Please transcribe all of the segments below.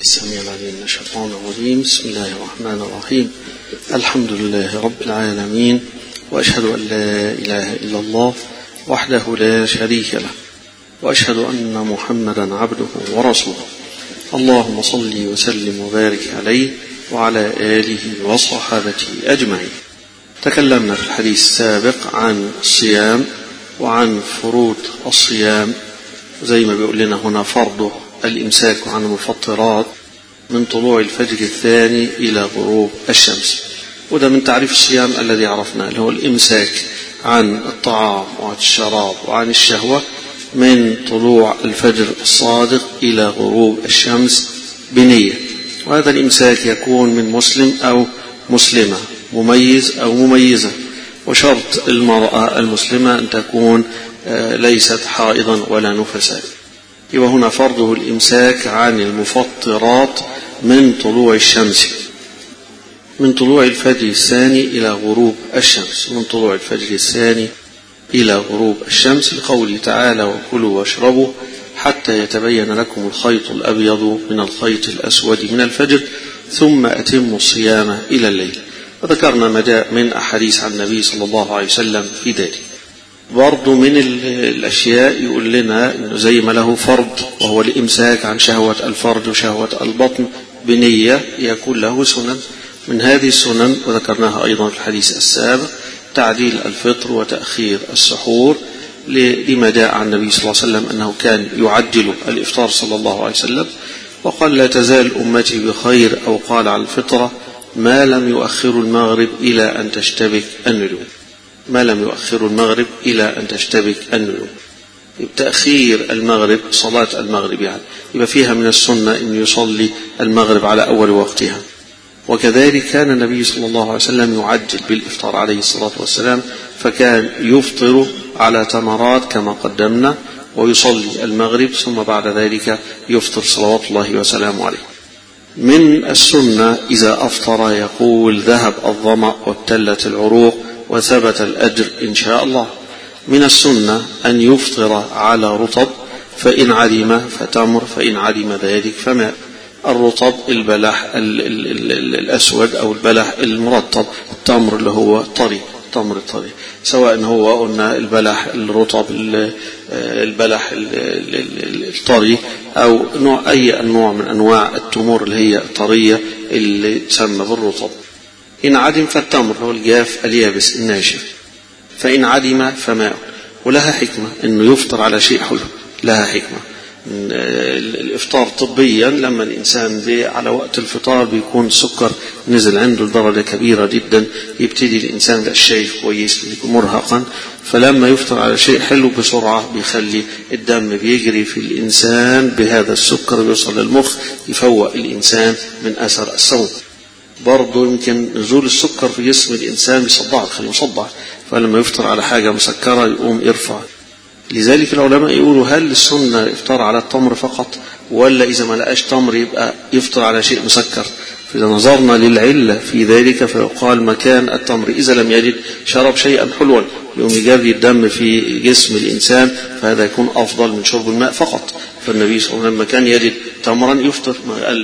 السميع العليم من الشيطان الرجيم. بسم الله الرحمن الرحيم. الحمد لله رب العالمين، وأشهد أن لا إله إلا الله وحده لا شريك له، وأشهد أن محمدا عبده ورسوله. اللهم صل وسلم وبارك عليه وعلى آله وصحابته أجمعين. تكلمنا في الحديث السابق عن الصيام وعن فروض الصيام، زي ما بيقول لنا هنا فرضه الإمساك عن المفطرات من طلوع الفجر الثاني إلى غروب الشمس. وده من تعريف الصيام الذي عرفناه، اللي هو الإمساك عن الطعام وعن الشراب وعن الشهوة من طلوع الفجر الصادق إلى غروب الشمس بنية. وهذا الإمساك يكون من مسلم أو مسلمة، مميز أو مميزة، وشرط المرأة المسلمة أن تكون ليست حائضا ولا نفساء. يبقى هنا فرضه الإمساك عن المفطرات من طلوع الشمس، من طلوع الفجر الثاني إلى غروب الشمس، من طلوع الفجر الثاني إلى غروب الشمس، لقوله تعالى: وكلوا واشربوا حتى يتبين لكم الخيط الأبيض من الخيط الأسود من الفجر ثم أتموا الصيام إلى الليل. وذكرنا ما جاء من أحاديث عن النبي صلى الله عليه وسلم في ذلك. برضو من الأشياء يقول لنا إنه زي ما له فرض وهو الإمساك عن شهوة الفرج وشهوة البطن بنية، يكون له سنن. من هذه السنن وذكرناها أيضا في الحديث السابق تعديل الفطر وتأخير السحور، لما جاء عن النبي صلى الله عليه وسلم أنه كان يعجل الإفطار صلى الله عليه وسلم، وقال: لا تزال أمتي بخير، أو قال على الفطرة: ما لم يؤخر المغرب إلى أن تشتبك النجوم، ما لم يؤخر المغرب إلى أن تشتبك النجوم. تأخير المغرب، صلاة المغرب يعني يبقى فيها من السنة أن يصلي المغرب على أول وقتها. وكذلك كان النبي صلى الله عليه وسلم يعجل بالإفطار عليه الصلاة والسلام، فكان يفطر على تمرات كما قدمنا، ويصلي المغرب ثم بعد ذلك يفطر صلوات الله وسلامه عليه. من السنة إذا أفطر يقول: ذهب الظمأ وابتلت العروق وثبت الأجر إن شاء الله. من السنة أن يفطر على رطب، فإن عدم فتمر، فإن عدم ذلك فماء. الرطب البلح الأسود أو البلح المرطب، التمر اللي هو طري، التمر الطري، سواء هو قلنا البلح الرطب، البلح الطري، أو أي نوع من أنواع التمور اللي هي طرية اللي تسمى بالرطب. إن عدم فالتمر هو الجاف اليابس الناشف، فإن عدم فماء. ولها حكمة أنه يفطر على شيء حلو، لها حكمة. الإفطار طبيا لما الإنسان على وقت الفطار بيكون السكر نزل عنده لدرجة كبيرة جدا، يبتدي الإنسان بقى شايف كويس، بيكون مرهقا، فلما يفطر على شيء حلو بسرعة بيخلي الدم بيجري في الإنسان بهذا السكر، بيوصل للمخ، يفوق الإنسان من أثر الصوم. برضو يمكن نزول السكر في جسم الإنسان بيصدعه، يخليه مصدع، فلما يفطر على حاجة مسكرة يقوم يرفع. لذلك العلماء يقولوا: هل السنة الإفطار على التمر فقط، ولا إذا ما لقاش تمر يبقى يفطر على شيء مسكر؟ فإذا نظرنا للعلة في ذلك فيقال: مكان التمر إذا لم يجد شرب شيئا حلوا يوم يجري الدم في جسم الإنسان، فهذا يكون أفضل من شرب الماء فقط. فالنبي صلى الله عليه وسلم لما كان يجد تمرا يفطر.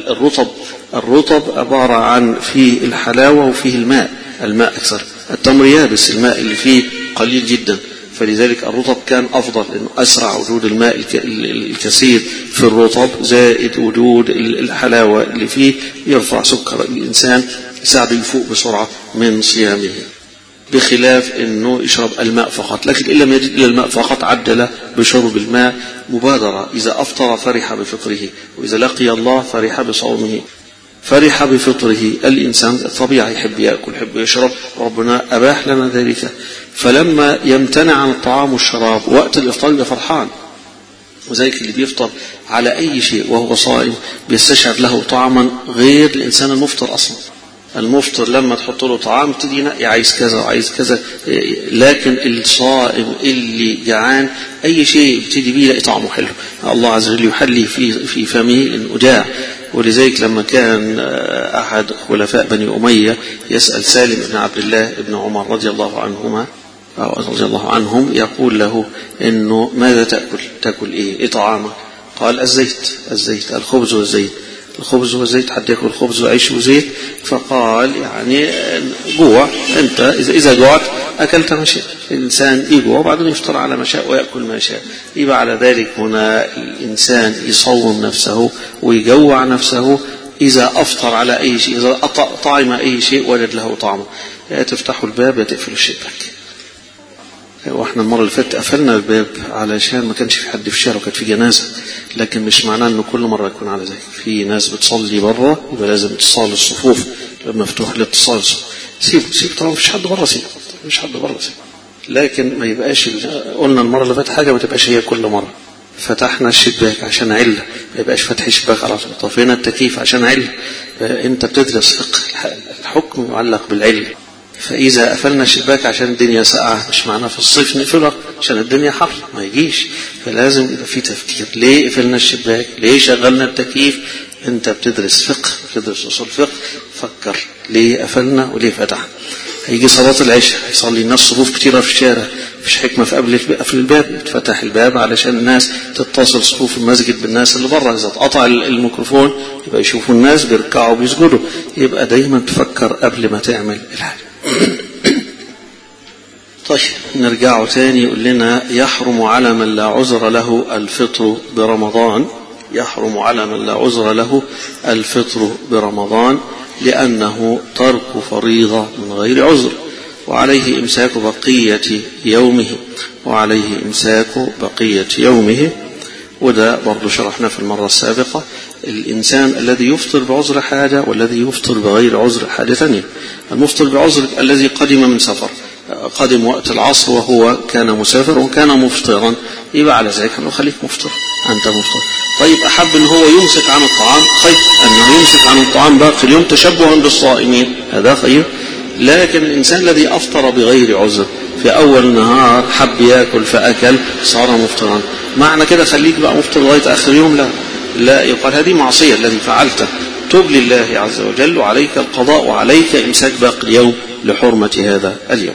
الرطب عبارة عن فيه الحلاوة وفيه الماء أكثر. التمر يابس، الماء اللي فيه قليل جدا، فلذلك الرطب كان أفضل، لأنه أسرع وجود الماء الكثير في الرطب زائد وجود الحلاوة اللي فيه، يرفع سكر الإنسان، يساعده يفوق بسرعة من صيامه، بخلاف أنه يشرب الماء فقط. لكن إن لم يجد إلا الماء فقط عدل بشرب الماء مبادرة. إذا أفطر فرح بفطره، وإذا لقي الله فرح بصومه. فرح بفطره الإنسان الطبيعي يحب يأكل، يحب يشرب، ربنا أباح لنا ذلك. فلما يمتنع عن الطعام والشراب وقت الإفطار يبقى فرحان. وذلك اللي بيفطر على أي شيء وهو صائم بيستشعر له طعما غير الإنسان المفطر أصلا. المفطر لما تحط له طعام يبتدي ينقي عايز كذا وعايز كذا، لكن الصائم اللي جعان أي شيء يبتدي بيه يلاقي طعمه حلو. الله عز وجل يحلي في فمه إنه جاع. ولذلك لما كان أحد خلفاء بني أمية يسأل سالم بن عبد الله بن عمر رضي الله عنهم يقول له إنه: ماذا تأكل؟ تأكل إيه طعامك؟ قال: الزيت، الخبز والزيت. الخبز والزيت، حد يأكل خبز وعيش وزيت. فقال يعني جوع، أنت إذا جوعت أكلت ما شاء. الإنسان يجوع وبعدين يفطر على ما شاء ويأكل ما شاء. يبقى على ذلك هنا الإنسان يصوم نفسه ويجوع نفسه إذا أفطر على أي شيء، إذا طعم أي شيء وجد له طعمه. تفتحوا الباب يتقفل الشباك. واحنا المرة اللي فاتت قفلنا الباب علشان ما كانش في حد في الشارع وكانت في جنازة، لكن مش معناه انه كل مرة يكون على ذلك. في ناس بتصلي بره يبقى لازم اتصال الصفوف مفتوح الاتصال. سيبه طبعا مفيش حد بره، سيبه مفيش حد بره سيبه، لكن ما يبقاش قلنا المرة اللي فاتت حاجة ما تبقاش هي كل مرة. فتحنا الشباك عشان علة، ما يبقاش فتح الشباك على طول. طفينا التكييف عشان علة. انت بتدرس فقه، الحكم معلق بالعلة. فإذا قفلنا الشباك عشان الدنيا ساقعة مش معناه في الصيف نقفله عشان الدنيا حر، ما يجيش. فلازم يبقى في تفكير، ليه قفلنا الشباك، ليه شغلنا التكييف. انت بتدرس فقه، بتدرس أصول فقه، فكر ليه قفلنا وليه فتحنا. هيجي صلاة العشاء هيصلي الناس صفوف كتيرة في الشارع، مفيش حكمة في قفل الباب. فتح الباب علشان الناس تتصل صفوف المسجد بالناس اللي بره. إذا اتقطع الميكروفون يبقى يشوفوا الناس بيركعوا وبيسجدوا. يبقى دايما تفكر قبل ما تعمل الحاجة. طيب نرجع تاني. يقول لنا يحرم على من لا عذر له الفطر برمضان. يحرم على من لا عذر له الفطر برمضان لأنه ترك فريضة من غير عذر، وعليه إمساك بقية يومه، وعليه إمساك بقية يومه. وده برضو شرحنا في المرة السابقة. الإنسان الذي يفطر بعذر حاجة والذي يفطر بغير عذر حاجة ثانية. المفطر بعذر الذي قدم من سفر، قدم وقت العصر وهو كان مسافر وكان مفطرا، يبقى على ذلك أنه خليك مفطر، أنت مفطر. طيب أحب أن هو يمسك عن الطعام، خير أنه يمسك عن الطعام باقي اليوم تشبها بالصائمين، هذا خير. لكن الإنسان الذي أفطر بغير عذر في أول النهار حب يأكل فأكل صار مفطرا، معنى كده خليك بقى مفطر لغاية آخر يوم؟ لا يقال هذه معصية الذي فعلته، تب لله عز وجل وعليك القضاء وعليك إمساك باقي اليوم لحرمة هذا اليوم.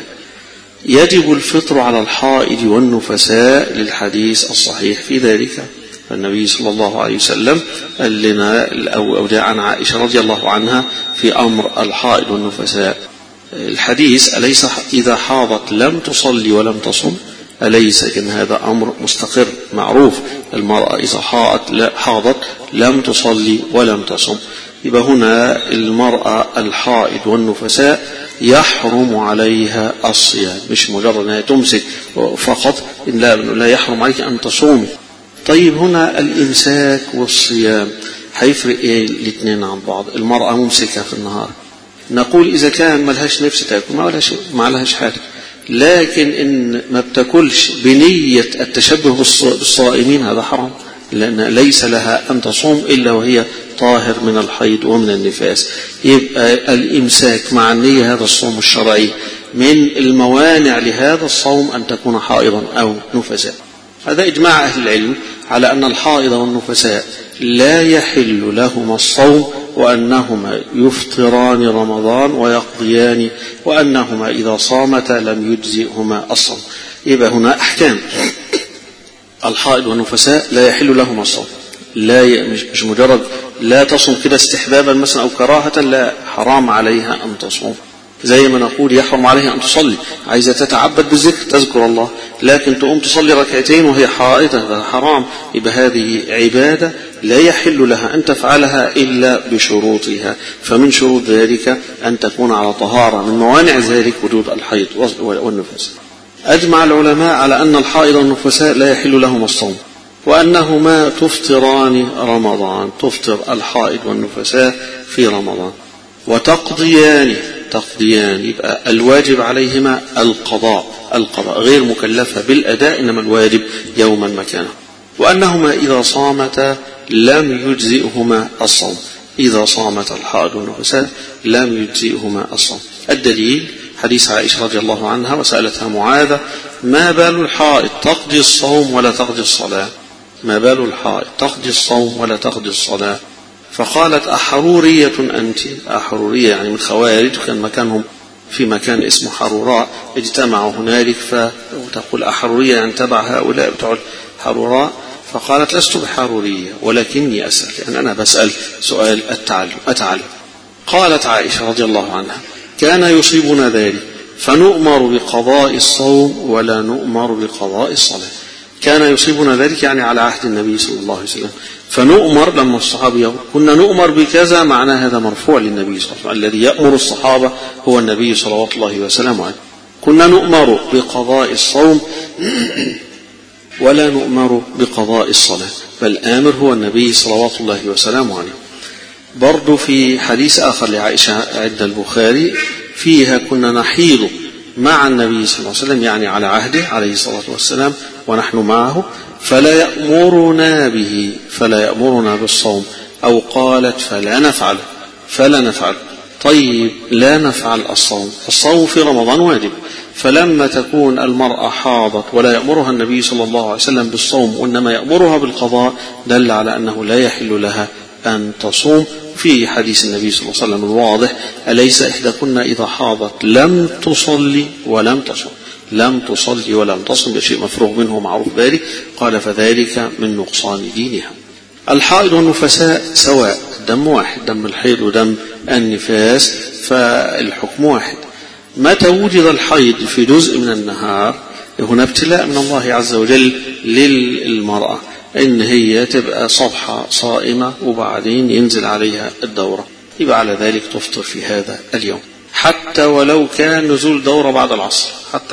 يجب الفطر على الحائض والنفساء للحديث الصحيح في ذلك. النبي صلى الله عليه وسلم قال لنا أو جاء عن عائشة رضي الله عنها في أمر الحائض والنفساء الحديث: أليس إذا حاضت لم تصلي ولم تصم؟ أليس إن هذا أمر مستقر معروف، المرأة إذا حاضت لم تصلي ولم تصم. يبقى هنا المرأة الحائض والنفساء يحرم عليها الصيام، مش مجرد أنها تمسك فقط، لا يحرم عليك أن تصومي. طيب هنا الإمساك والصيام هيفرق إيه الاثنين عن بعض؟ المرأة ممسكة في النهار، نقول إذا كان ملهاش نفس تأكل ما لهاش حاجة، لكن إن ما بتاكلش بنية التشبه بالصائمين هذا حرام، لأن ليس لها أن تصوم إلا وهي طاهر من الحيض ومن النفاس. يبقى الإمساك مع النية هذا الصوم الشرعي. من الموانع لهذا الصوم أن تكون حائضا أو نفساء. هذا إجماع أهل العلم على أن الحائض والنفساء لا يحل لهما الصوم، وأنهما يفطران رمضان ويقضيان، وأنهما إذا صامتا لم يجزئهما الصوم. يبقى هنا أحكام: الحائض والنفساء لا يحل لهما الصوم، مش مجرد لا تصوم كده استحبابا مثلا أو كراهة، لا، حرام عليها أن تصوم. زي ما نقول يحرم عليها أن تصلي، عايزة تتعبد بالذكر تذكر الله، لكن تقوم تصلي ركعتين وهي حائضة، هذا حرام. يبقى هذه عبادة لا يحل لها أن تفعلها إلا بشروطها. فمن شروط ذلك أن تكون على طهارة، من موانع ذلك وجود الحيض والنفاس. أجمع العلماء على أن الحائض والنفساء لا يحل لهم الصوم، وأنهما تفطران رمضان، تفطر الحائض والنفساء في رمضان، وتقضيان يبقى الواجب عليهما القضاء غير مكلفة بالأداء، إنما الواجب يوما مكانه. وأنهما إذا صامتا لم يجزئهما الصوم، إذا صامت الحائض والنفساء لم يجزئهما الصوم. الدليل حديث عائشة رضي الله عنها وسألتها معاذة: ما بال الحائض تقضي الصوم ولا تقضي الصلاة؟ ما بال الحائض تقضي الصوم ولا تقضي الصلاة؟ فقالت: أحرورية أنت؟ أحرورية يعني من خوارج، كان مكانهم في مكان اسمه حروراء، اجتمعوا هنالك فتقول أحرورية يعني تبع هؤلاء بتوع حروراء. فقالت لست بحارورية ولكني أسأل، يعني أنا بسأل سؤال أتعلم. قالت عائشة رضي الله عنها كان يصيبنا ذلك فنؤمر بقضاء الصوم ولا نؤمر بقضاء الصلاة. كان يصيبنا ذلك يعني على عهد النبي صلى الله عليه وسلم، فنؤمر لما الصحابة كنا نؤمر بكذا، معناه هذا مرفوع للنبي صلى الله عليه وسلم، الذي يأمر الصحابة هو النبي صلوات الله وسلامه عليه. كنا نؤمر بقضاء الصوم ولا نؤمر بقضاء الصلاة، بل آمر هو النبي صلوات الله وسلامه عليه. برضو في حديث آخر لعائشة عند البخاري فيها كنا نحيض مع النبي صلى الله عليه وسلم، يعني على عهده عليه الصلاة والسلام ونحن معه، فلا يأمرنا بالصوم، أو قالت فلا نفعل. طيب لا نفعل الصوم في رمضان واجب، فلما تكون المرأة حاضت ولا يأمرها النبي صلى الله عليه وسلم بالصوم وإنما يأمرها بالقضاء، دل على أنه لا يحل لها أن تصوم. في حديث النبي صلى الله عليه وسلم الواضح: أليس إحداكن إذا حاضت لم تصلي ولم تصم، بشيء مفروغ منه معروف ذلك. قال: فذلك من نقصان دينها. الحائض والنفساء سواء، دم واحد، دم الحيض ودم النفاس، فالحكم واحد. متى وجد الحيض في جزء من النهار، هنا ابتلاء من الله عز وجل للمرأة، إن هي تبقى صبحة صائمة وبعدين ينزل عليها الدورة، يبقى على ذلك تفطر في هذا اليوم، حتى ولو كان نزول دورة بعد العصر،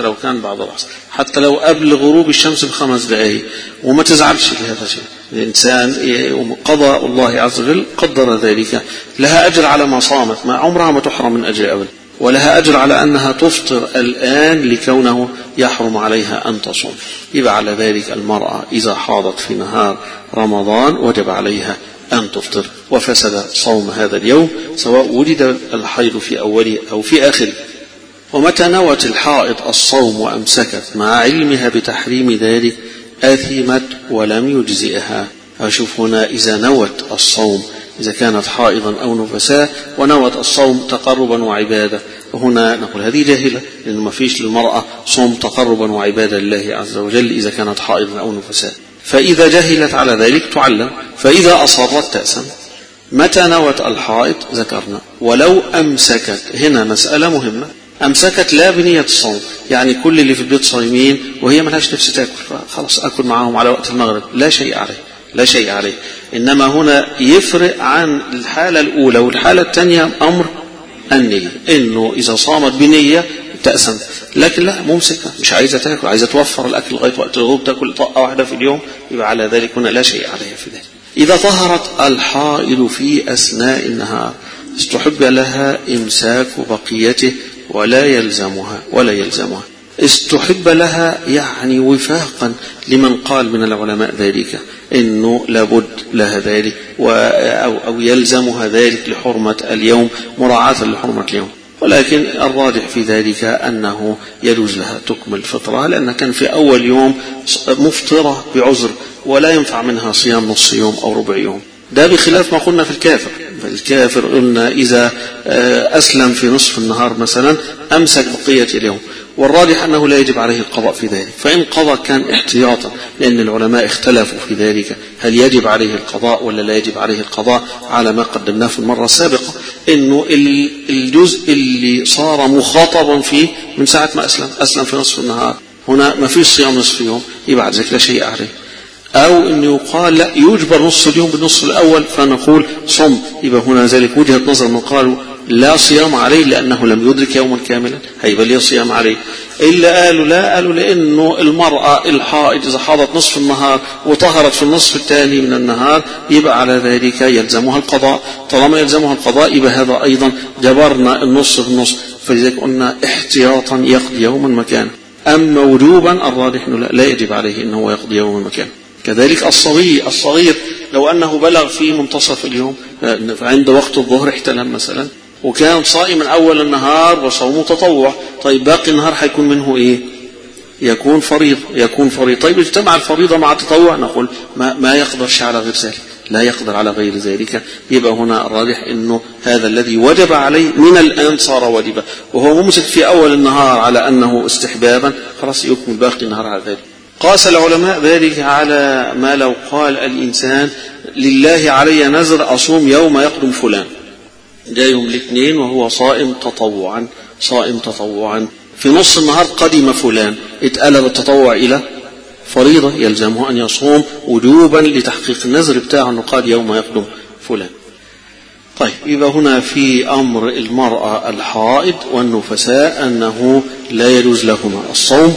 حتى لو قبل غروب الشمس ب5 دقائق، وما تزعلش لهذا الشيء. الإنسان قضاء الله عز وجل قدر ذلك، لها أجر على ما صامت، ما عمرها ما تحرم من أجر أبدا، ولها أجر على أنها تفطر الآن لكونه يحرم عليها أن تصوم. يبقى على ذلك المرأة إذا حاضت في نهار رمضان وجب عليها أن تفطر، وفسد صوم هذا اليوم سواء وجد الحيض في أوله أو في آخره. ومتى نوت الحائض الصوم وأمسكت مع علمها بتحريم ذلك آثمت ولم يجزئها. أشوف هنا إذا نوت الصوم، إذا كانت حائضا أو نفساء ونوت الصوم تقربا وعبادة، وهنا نقول هذه جاهلة، لأنه ما فيش للمرأة صوم تقربا وعبادة لله عز وجل إذا كانت حائضا أو نفساء. فإذا جهلت على ذلك تعلم، فإذا أصرت تأسم. متى نوت الحائض ذكرنا. ولو أمسكت، هنا مسألة مهمة، أمسكت لا بنية الصوم، يعني كل اللي في البيت صايمين وهي ملهاش نفس تأكل، خلاص أكل معهم على وقت المغرب، لا شيء عليه. إنما هنا يفرق عن الحالة الأولى والحالة الثانية أمر النية، إنه إذا صامت بنية تأسم، لكن لا، ممسكة مش عايزة تأكل، عايزة توفر الأكل لغاية وقت الغروب، تأكل طاقة واحدة في اليوم، يبقى على ذلك هنا لا شيء عليها في ذلك. إذا طهرت الحائض في أثناء النهار استحب لها إمساك بقيته ولا يلزمها. استحب لها يعني وفاقا لمن قال من العلماء ذلك، إنه لابد لها ذلك أو يلزمها ذلك لحرمة اليوم، مراعاة لحرمة اليوم. ولكن الراجح في ذلك أنه يجوز لها تكمل فطرها، لأن كان في أول يوم مفطرة بعذر ولا ينفع منها صيام نص يوم أو ربع يوم. ده بخلاف ما قلنا في الكافر. فالكافر قلنا إذا أسلم في نصف النهار مثلا أمسك بقية اليوم، والراجح أنه لا يجب عليه القضاء في ذلك، فإن قضى كان احتياطا، لأن العلماء اختلفوا في ذلك، هل يجب عليه القضاء ولا لا يجب عليه القضاء، على ما قدمناه في المرة السابقة، إنه الجزء اللي صار مخاطبا فيه من ساعة ما أسلم في نصف النهار، هنا ما فيش صيام نصف يوم، يبقى ذلك لا شيء عليه. أو أن يقال لا، يجبر نصف اليوم بالنصف الأول، فنقول صم، يبقى هنا ذلك وجهة نظر من قالوا لا صيام عليه لأنه لم يدرك يوما كاملا، هيبقى ليه صيام عليه. إلا قالوا لا، قالوا لأنه المرأة الحائض إذا حاضت نصف النهار وطهرت في النصف الثاني من النهار يبقى على ذلك يلزمها القضاء، طالما يلزمها القضاء يبقى هذا أيضا جبرنا النص بالنص، فلذلك قلنا احتياطا يقضي يوما مكانه. أما وجوبا الراجح لا يجب عليه أنه يقضي يوما مكانه. كذلك الصغير لو أنه بلغ في منتصف اليوم عند وقت الظهر احتلم مثلا، وكان صائم من أول النهار وصومه تطوع، طيب باقي النهار حيكون منه إيه؟ يكون فريض. طيب اجتمع الفريضة مع التطوع، نقول ما يقدرش على غير ذلك، لا يقدر على غير ذلك. يبقى هنا الراجح إنه هذا الذي وجب عليه من الآن صار واجبا، وهو ممسك في أول النهار على أنه استحبابا، خلاص يكمل باقي النهار على ذلك. قاس العلماء ذلك على ما لو قال الإنسان لله علي نذر أصوم يوم يقدم فلان، ده يوم الاثنين وهو صائم تطوعا، في نص النهار قدم فلان، اتقلب التطوع إلى فريضة، يلزمه أن يصوم وجوبا لتحقيق النذر بتاعه أنه قال يوم يقدم فلان. طيب، يبقى هنا في أمر المرأة الحائض والنفساء أنه لا يجوز لهما الصوم،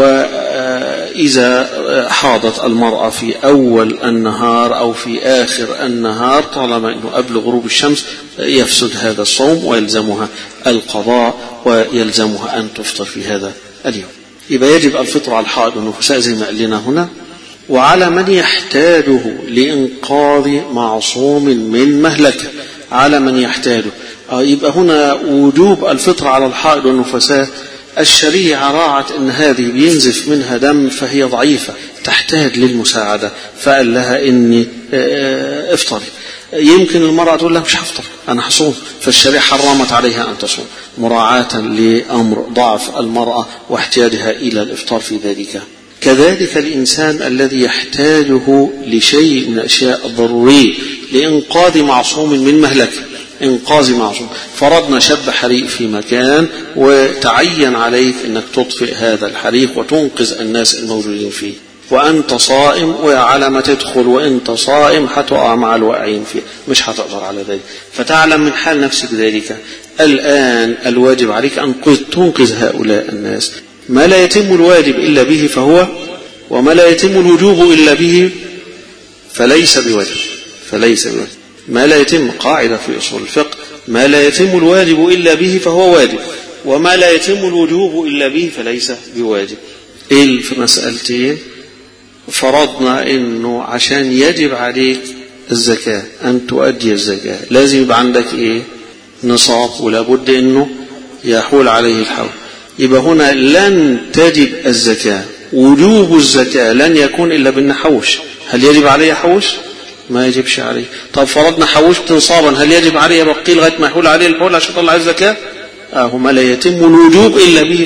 وإذا حاضت المرأة في أول النهار أو في آخر النهار طالما أنه قبل غروب الشمس يفسد هذا الصوم ويلزمها القضاء ويلزمها أن تفطر في هذا اليوم. يبقى يجب الفطر على الحائض والنفساء زي ما قال لنا هنا، وعلى من يحتاجه لإنقاذ معصوم من مهلكه، على من يحتاجه. يبقى هنا وجوب الفطر على الحائض والنفساء، الشريعة راعت أن هذه بينزف منها دم فهي ضعيفة تحتاج للمساعدة، فقال لها إني افطري. يمكن المرأة تقول لها مش هفطر أنا هصوم، فالشريعة حرمت عليها أن تصوم مراعاة لأمر ضعف المرأة واحتياجها إلى الإفطار في ذلك. كذلك الإنسان الذي يحتاجه لشيء من الأشياء الضرورية لإنقاذ معصوم من مهلكه، إنقاذ معصوم، فرضنا شب حريق في مكان وتعين عليك أنك تطفئ هذا الحريق وتنقذ الناس الموجودين فيه، وأنت صائم، وعلى ما تدخل وأنت صائم هتقع مع الواقعين فيه، مش هتقدر على ذلك، فتعلم من حال نفسك ذلك. الآن الواجب عليك أن تنقذ هؤلاء الناس. ما لا يتم الواجب إلا به فهو، وما لا يتم الوجوب إلا به فليس بواجب. ما لا يتم، قاعدة في أصول الفقه، ما لا يتم الواجب إلا به فهو واجب، وما لا يتم الوجوب إلا به فليس بواجب. إيه في مسألتين؟ فرضنا إنه عشان يجب عليك الزكاة أن تؤدي الزكاة لازم يبقى عندك إيه؟ نصاب، ولا بد إنه يحول عليه الحول. يبقى هنا لن تجب الزكاة، وجوب الزكاة لن يكون إلا بالنحوش. هل يجب عليه حوش؟ ما يجبش عليه. طب فرضنا حوشت نصابا، هل يجب عليه بقي لغاية ما يحول عليه الحول عشان يطلع الزكاة؟ ما لا يتم الوجوب إلا به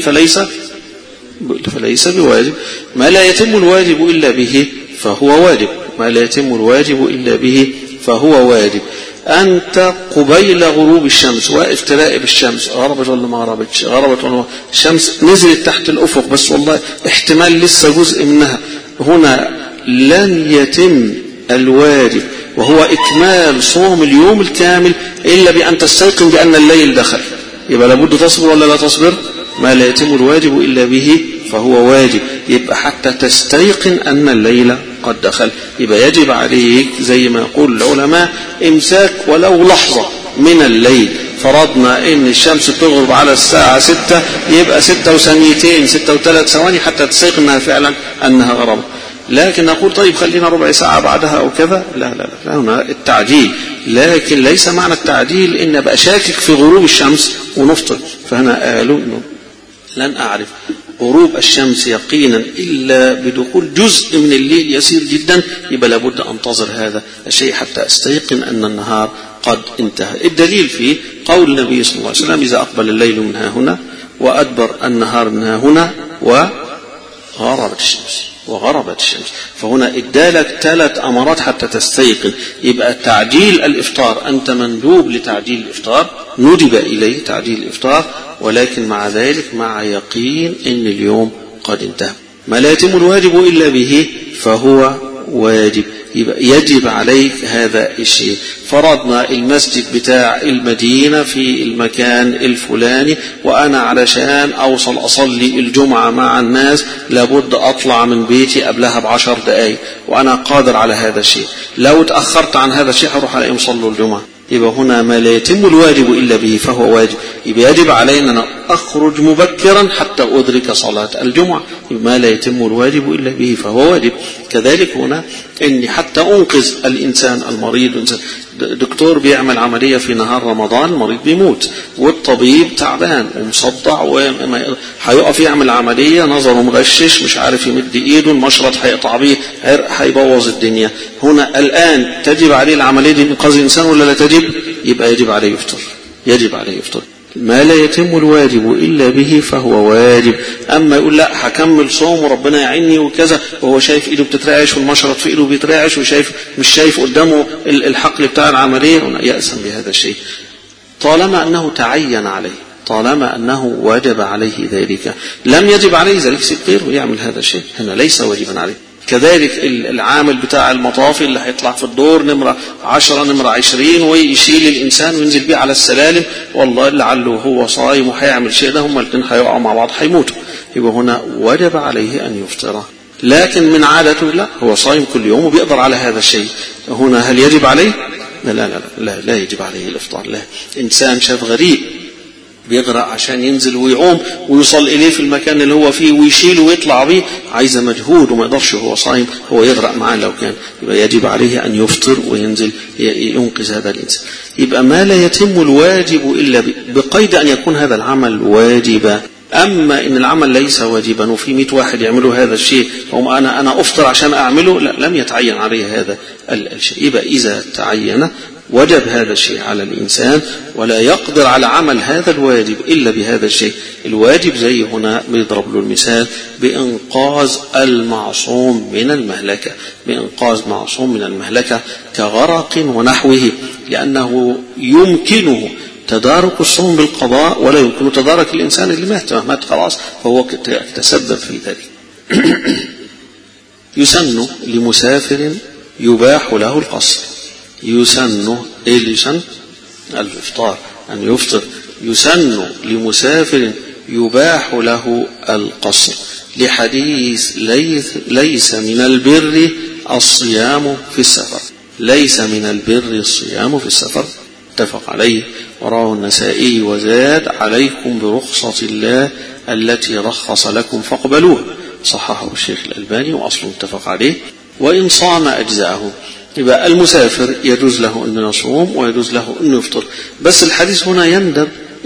فليس بواجب. ما لا يتم الواجب إلا به فهو واجب. ما لا يتم الواجب إلا به فهو واجب. أنت قبيل غروب الشمس واقف تراقب الشمس، غربت ولا ما غربتش، غربت ولا الشمس نزلت تحت الأفق بس والله احتمال لسه جزء منها، هنا لن يتم الواجب وهو إكمال صوم اليوم الكامل إلا بأن تستيقن بأن الليل دخل. يبقى لابد تصبر ولا لا تصبر؟ ما لا يتم الواجب إلا به فهو واجب. يبقى حتى تستيقن أن الليل قد دخل، يبقى يجب عليك زي ما يقول العلماء إمساك ولو لحظة من الليل. فرضنا إن الشمس تغرب على الساعة 6، يبقى 6 وثانيتين 6 و3 ثواني حتى تستيقن أنها فعلا أنها غربت. لكن نقول طيب خلينا ربع ساعة بعدها أو كذا، لا هنا التعجيل. لكن ليس معنى التعجيل إن أبقى شاكك في غروب الشمس ونفطر. فهنا قالوا إنه لن أعرف غروب الشمس يقينا إلا بدخول جزء من الليل يسير جدا، يبقى لابد أنتظر هذا الشيء حتى أستيقن أن النهار قد انتهى. الدليل فيه قول النبي صلى الله عليه وسلم: إذا أقبل الليل من ها هنا وأدبر النهار من ها هنا وغربت الشمس. فهنا ادالك 3 أمارات حتى تستيقن. يبقى تعجيل الإفطار، أنت مندوب لتعجيل الإفطار، ندب إليه تعجيل الإفطار، ولكن مع ذلك مع يقين إن اليوم قد انتهى. ما لا يتم الواجب إلا به فهو واجب. يبقى يجب عليك هذا الشيء. فرضنا المسجد بتاع المدينة في المكان الفلاني، وأنا علشان أوصل أصلي الجمعة مع الناس لابد أطلع من بيتي قبلها ب10 دقائق، وأنا قادر على هذا الشيء. لو تأخرت عن هذا الشيء هروح عليهم صلوا الجمعة. يبقى هنا ما لا يتم الواجب إلا به فهو واجب. يبقى يجب علينا أن أخرج مبكرا حتى أدرك صلاة الجمعة. ما لا يتم الواجب إلا به فهو واجب. كذلك هنا إني حتى أنقذ الإنسان المريض، دكتور بيعمل عملية في نهار رمضان، المريض بيموت والطبيب تعبان ومصدع وهيقف يعمل عملية، نظره مغشش مش عارف يمد إيده، المشرط هيقطع بيه هيبوظ الدنيا. هنا الآن تجب عليه العملية دي إنقاذ الإنسان ولا لا تجب؟ يبقى يجب عليه يفطر. ما لا يتم الواجب إلا به فهو واجب. أما يقول لا هكمل صوم وربنا يعيني وكذا وهو شايف إيده بتترعش والمشرط في إيده بيترعش وشايف مش شايف قدامه الحقل بتاع العملية، يأسم بهذا الشيء طالما أنه تعين عليه، طالما أنه وجب عليه ذلك. لم يجب عليه ذلك يسيب غيره يعمل هذا الشيء، هنا ليس واجبا عليه. كذلك العامل بتاع المطافي اللي هيطلع في الدور نمرة 10 نمرة 20 ويشيل الإنسان وينزل بيه على السلالم، والله لعله هو صايم وهيعمل شيء ده، هم الاثنين هيقعوا مع بعض هيموتوا، يبقى هنا وجب عليه أن يفطر. لكن من عادته لا، هو صايم كل يوم وبيقدر على هذا الشيء، هنا هل يجب عليه؟ لا لا لا لا, لا يجب عليه الإفطار. لا، إنسان شاف غريب بيغرق عشان ينزل ويعوم ويوصل إليه في المكان اللي هو فيه ويشيله ويطلع بيه، عايزة مجهود وما يقدرش هو صايم هو يغرق معاه لو كان، يبقى يجب عليه أن يفطر وينزل ينقذ هذا الإنسان. يبقى ما لا يتم الواجب إلا بقيد أن يكون هذا العمل واجبا. أما إن العمل ليس واجبا وفي 100 واحد يعملوا هذا الشيء أنا أفطر عشان أعمله، لا، لم يتعين عليه هذا الشيء. يبقى إذا تعين وجب هذا الشيء على الإنسان ولا يقدر على عمل هذا الواجب إلا بهذا الشيء. الواجب زي هنا بيضرب له المثال بإنقاذ المعصوم من المهلكة، بإنقاذ معصوم من المهلكة كغرق ونحوه، لأنه يمكنه تدارك الصوم بالقضاء ولا يمكن تدارك الإنسان اللي مات خلاص فهو تسبب في ذلك. يسن لمسافر يباح له القصر، يسن الإفطار أن يفطر، يسن لمسافر يباح له القصر لحديث ليس من البر الصيام في السفر، ليس من البر الصيام في السفر، اتفق عليه ورواه النسائي وزاد عليكم برخصة الله التي رخص لكم فاقبلوه، صححه الشيخ الألباني وأصله اتفق عليه. وإن صام أجزاءه، يبقى المسافر يجوز له أن يصوم ويجوز له أن يفطر، بس الحديث هنا يندب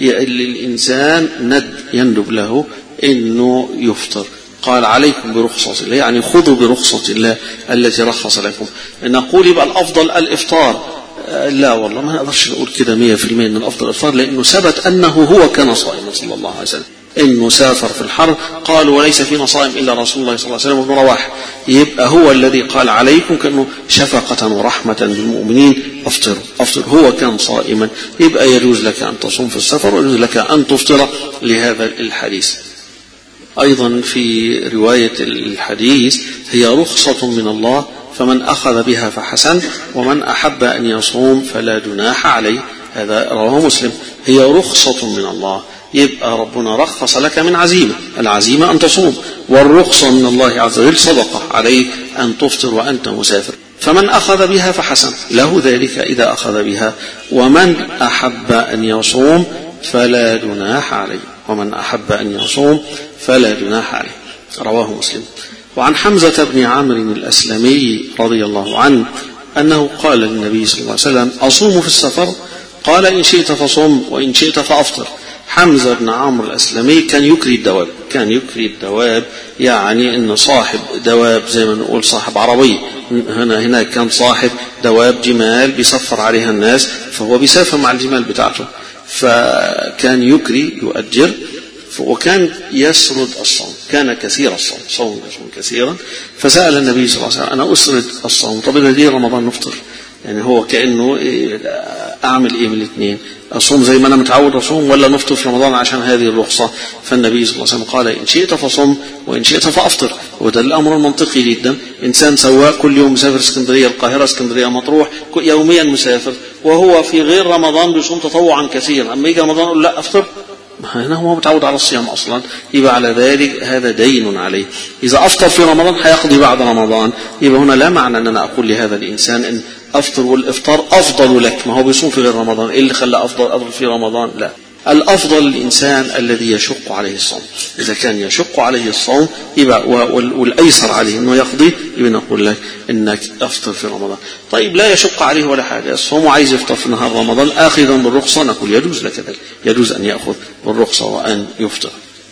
للإنسان يندب له أنه يفطر. قال عليكم برخصة الله، يعني خذوا برخصة الله التي رخص لكم. نقول يبقى الأفضل الإفطار، لا والله ما نقدرش نقول كده 100% ان الافضل الافطار، لانه ثبت انه هو كان صائما صلى الله عليه وسلم، انه سافر في الحر قالوا وليس فينا صائم الا رسول الله صلى الله عليه وسلم وابن رواحه، يبقى هو الذي قال عليكم كانه شفقة ورحمة بالمؤمنين افطر، هو كان صائما، يبقى يجوز لك ان تصوم في السفر ويجوز لك ان تفطر لهذا الحديث. ايضا في رواية الحديث هي رخصة من الله فمن أخذ بها فحسن ومن أحب أن يصوم فلا جناح عليه، هذا رواه مسلم. هي رخصة من الله، يبقى ربنا رخص لك من عزيمة، العزيمة أن تصوم، والرخصة من الله عز وجل صدقة عليك أن تفطر وأنت مسافر. فمن أخذ بها فحسن له ذلك إذا أخذ بها، ومن أحب أن يصوم فلا جناح عليه، ومن أحب أن يصوم فلا جناح عليه، رواه مسلم. وعن حمزة بن عامر الأسلمي رضي الله عنه أنه قال للنبي صلى الله عليه وسلم أصوم في السفر؟ قال إن شئت فصم وإن شئت فأفطر. حمزة بن عامر الأسلمي كان يكري الدواب، كان يكري الدواب، يعني أن صاحب دواب زي ما نقول صاحب عربية، هناك كان صاحب دواب جمال بيسفر عليها الناس، فهو بيسافر مع الجمال بتاعته، فكان يكري يؤجر، وكان يسرد الصوم، كان كثير الصوم، صوم كثيرا. فسأل النبي صلى الله عليه وسلم أنا أسرد الصوم، طب إذا رمضان نفطر، يعني هو كأنه أعمل إيه من الاثنين، أصوم زي ما أنا متعود أصوم ولا نفطر في رمضان عشان هذه الرخصة؟ فالنبي صلى الله عليه وسلم قال إن شئت فصم وإن شئت فأفطر. وده الأمر المنطقي جدا، إنسان سواء كل يوم مسافر اسكندرية القاهرة اسكندرية مطروح يوميا مسافر، وهو في غير رمضان بيصوم تطوعا كثيرا، أما يجي رمضان يقول لا أفطر، هنا هو متعود على الصيام أصلا، يبقى على ذلك هذا دين عليه. إذا أفطر في رمضان هيقضي بعد رمضان، يبقى هنا لا معنى أن أنا أقول لهذا الإنسان إن أفطر والإفطار أفضل لك، ما هو بيصوم في غير رمضان، إيه اللي خلى أفضل في رمضان؟ لا، الأفضل للإنسان الذي يشق عليه الصوم، إذا كان يشق عليه الصوم يبقى والأيسر عليه أنه يقضي، يبقى نقول لك إنك أفطر في رمضان. طيب لا يشق عليه ولا حاجة، الصوم وعايز يفطر في نهار رمضان آخذا بالرخصة، نقول يجوز لك ذلك، يجوز أن يأخذ بالرخصة وأن يفطر.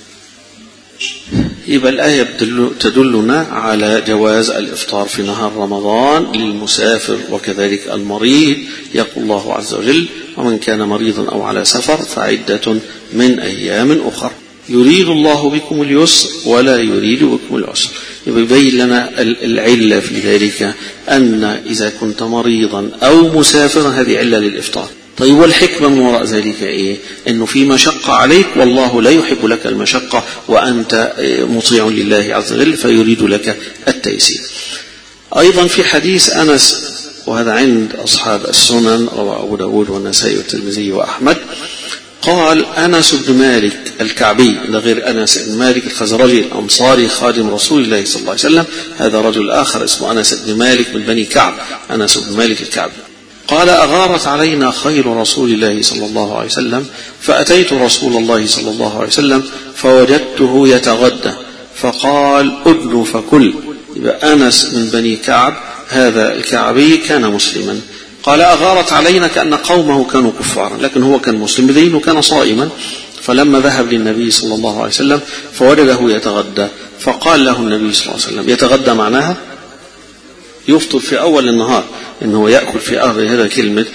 يبقى الآية تدلنا على جواز الإفطار في نهار رمضان للمسافر وكذلك المريض. يقول الله عز وجل ومن كان مريضا أو على سفر فعدة من أيام أخر. يريد الله بكم اليسر ولا يريد بكم العسر. يبين لنا العلة في ذلك أن إذا كنت مريضا أو مسافرا هذه علة للإفطار. طيب والحكمة من وراء ذلك إيه؟ أنه في مشقة عليك والله لا يحب لك المشقة وأنت مطيع لله عز وجل فيريد لك التيسير. أيضا في حديث أنس، وهذا عند أصحاب السنن رواه أبو داود والنسائي والترمذي وأحمد، قال أنس بن مالك الكعبي، غير أنس بن مالك الخزرجي الأنصاري خادم رسول الله صلى الله عليه وسلم، هذا رجل آخر اسمه أنس بن مالك من بني كعب، أنس بن مالك الكعبي، قال أغارت علينا خيل رسول الله صلى الله عليه وسلم فأتيت رسول الله صلى الله عليه وسلم فوجدته يتغدى فقال أدن فكل. يبقى أنس من بني كعب هذا الكعبي كان مسلما. قال أغارت علينا كأن قومه كانوا كفارا، لكن هو كان مسلم بدينه كان صائما. فلما ذهب للنبي صلى الله عليه وسلم فوجده يتغدى فقال له النبي صلى الله عليه وسلم، يتغدى معناها يفطر في أول النهار، إنه يأكل في آخر. هذا كلمة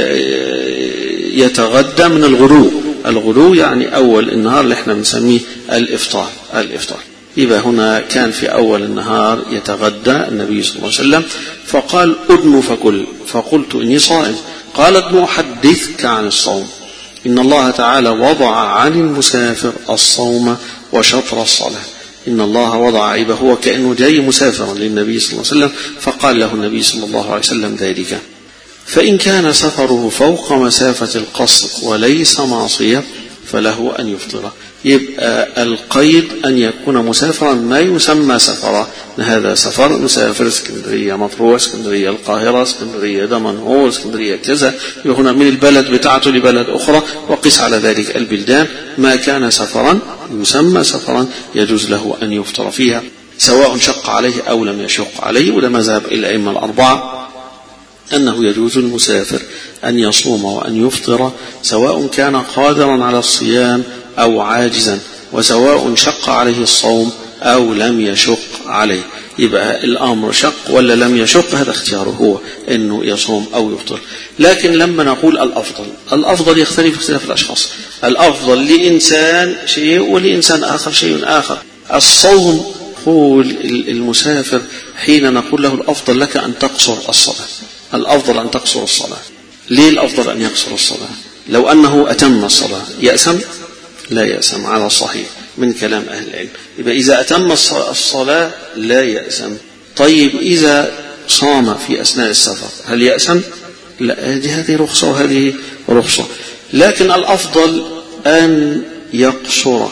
يتغدى من الغدو، الغدو يعني أول النهار اللي احنا بنسميه الإفطار. يبقى هنا كان في أول النهار يتغدى النبي صلى الله عليه وسلم فقال أدن فكل، فقلت إني صائم. قال ادن أحدثك عن الصوم، إن الله تعالى وضع عن المسافر الصوم وشطر الصلاة. إن الله وضع عيبه، هو كأنه جاي مسافرا للنبي صلى الله عليه وسلم فقال له النبي صلى الله عليه وسلم ذلك. فإن كان سفره فوق مسافة القصر وليس معصية فله أن يفطر. يبقى القيد أن يكون مسافرا ما يسمى سفرا، هذا سفر مسافر اسكندرية مطروح، اسكندرية القاهرة، اسكندرية دمنهور، اسكندرية كذا، هنا من البلد بتاعته لبلد أخرى، وقس على ذلك البلدان. ما كان سفرا يسمى سفرا يجوز له أن يفطر فيها سواء شق عليه أو لم يشق عليه. وده مذهب الأئمة الأربعة أنه يجوز المسافر أن يصوم وأن يفطر سواء كان قادرا على الصيام أو عاجزا، وسواء شق عليه الصوم أو لم يشق عليه. يبقى الأمر شق ولا لم يشق هذا اختياره هو أنه يصوم أو يفطر. لكن لما نقول الأفضل يختلف اختلاف الأشخاص. الأفضل لإنسان شيء ولإنسان آخر شيء آخر. الصوم يقول المسافر حين نقول له الأفضل لك أن تقصر الصلاة، الأفضل أن تقصر الصلاة. ليه الأفضل أن يقصر الصلاة؟ لو أنه أتم الصلاة يأسم؟ لا يأسم على الصحيح من كلام أهل العلم. يبقى إذا أتم الصلاة لا يأسم. طيب إذا صام في أثناء السفر هل يأسم؟ لا، هذه رخصة وهذه رخصة. لكن الأفضل أن يقصر،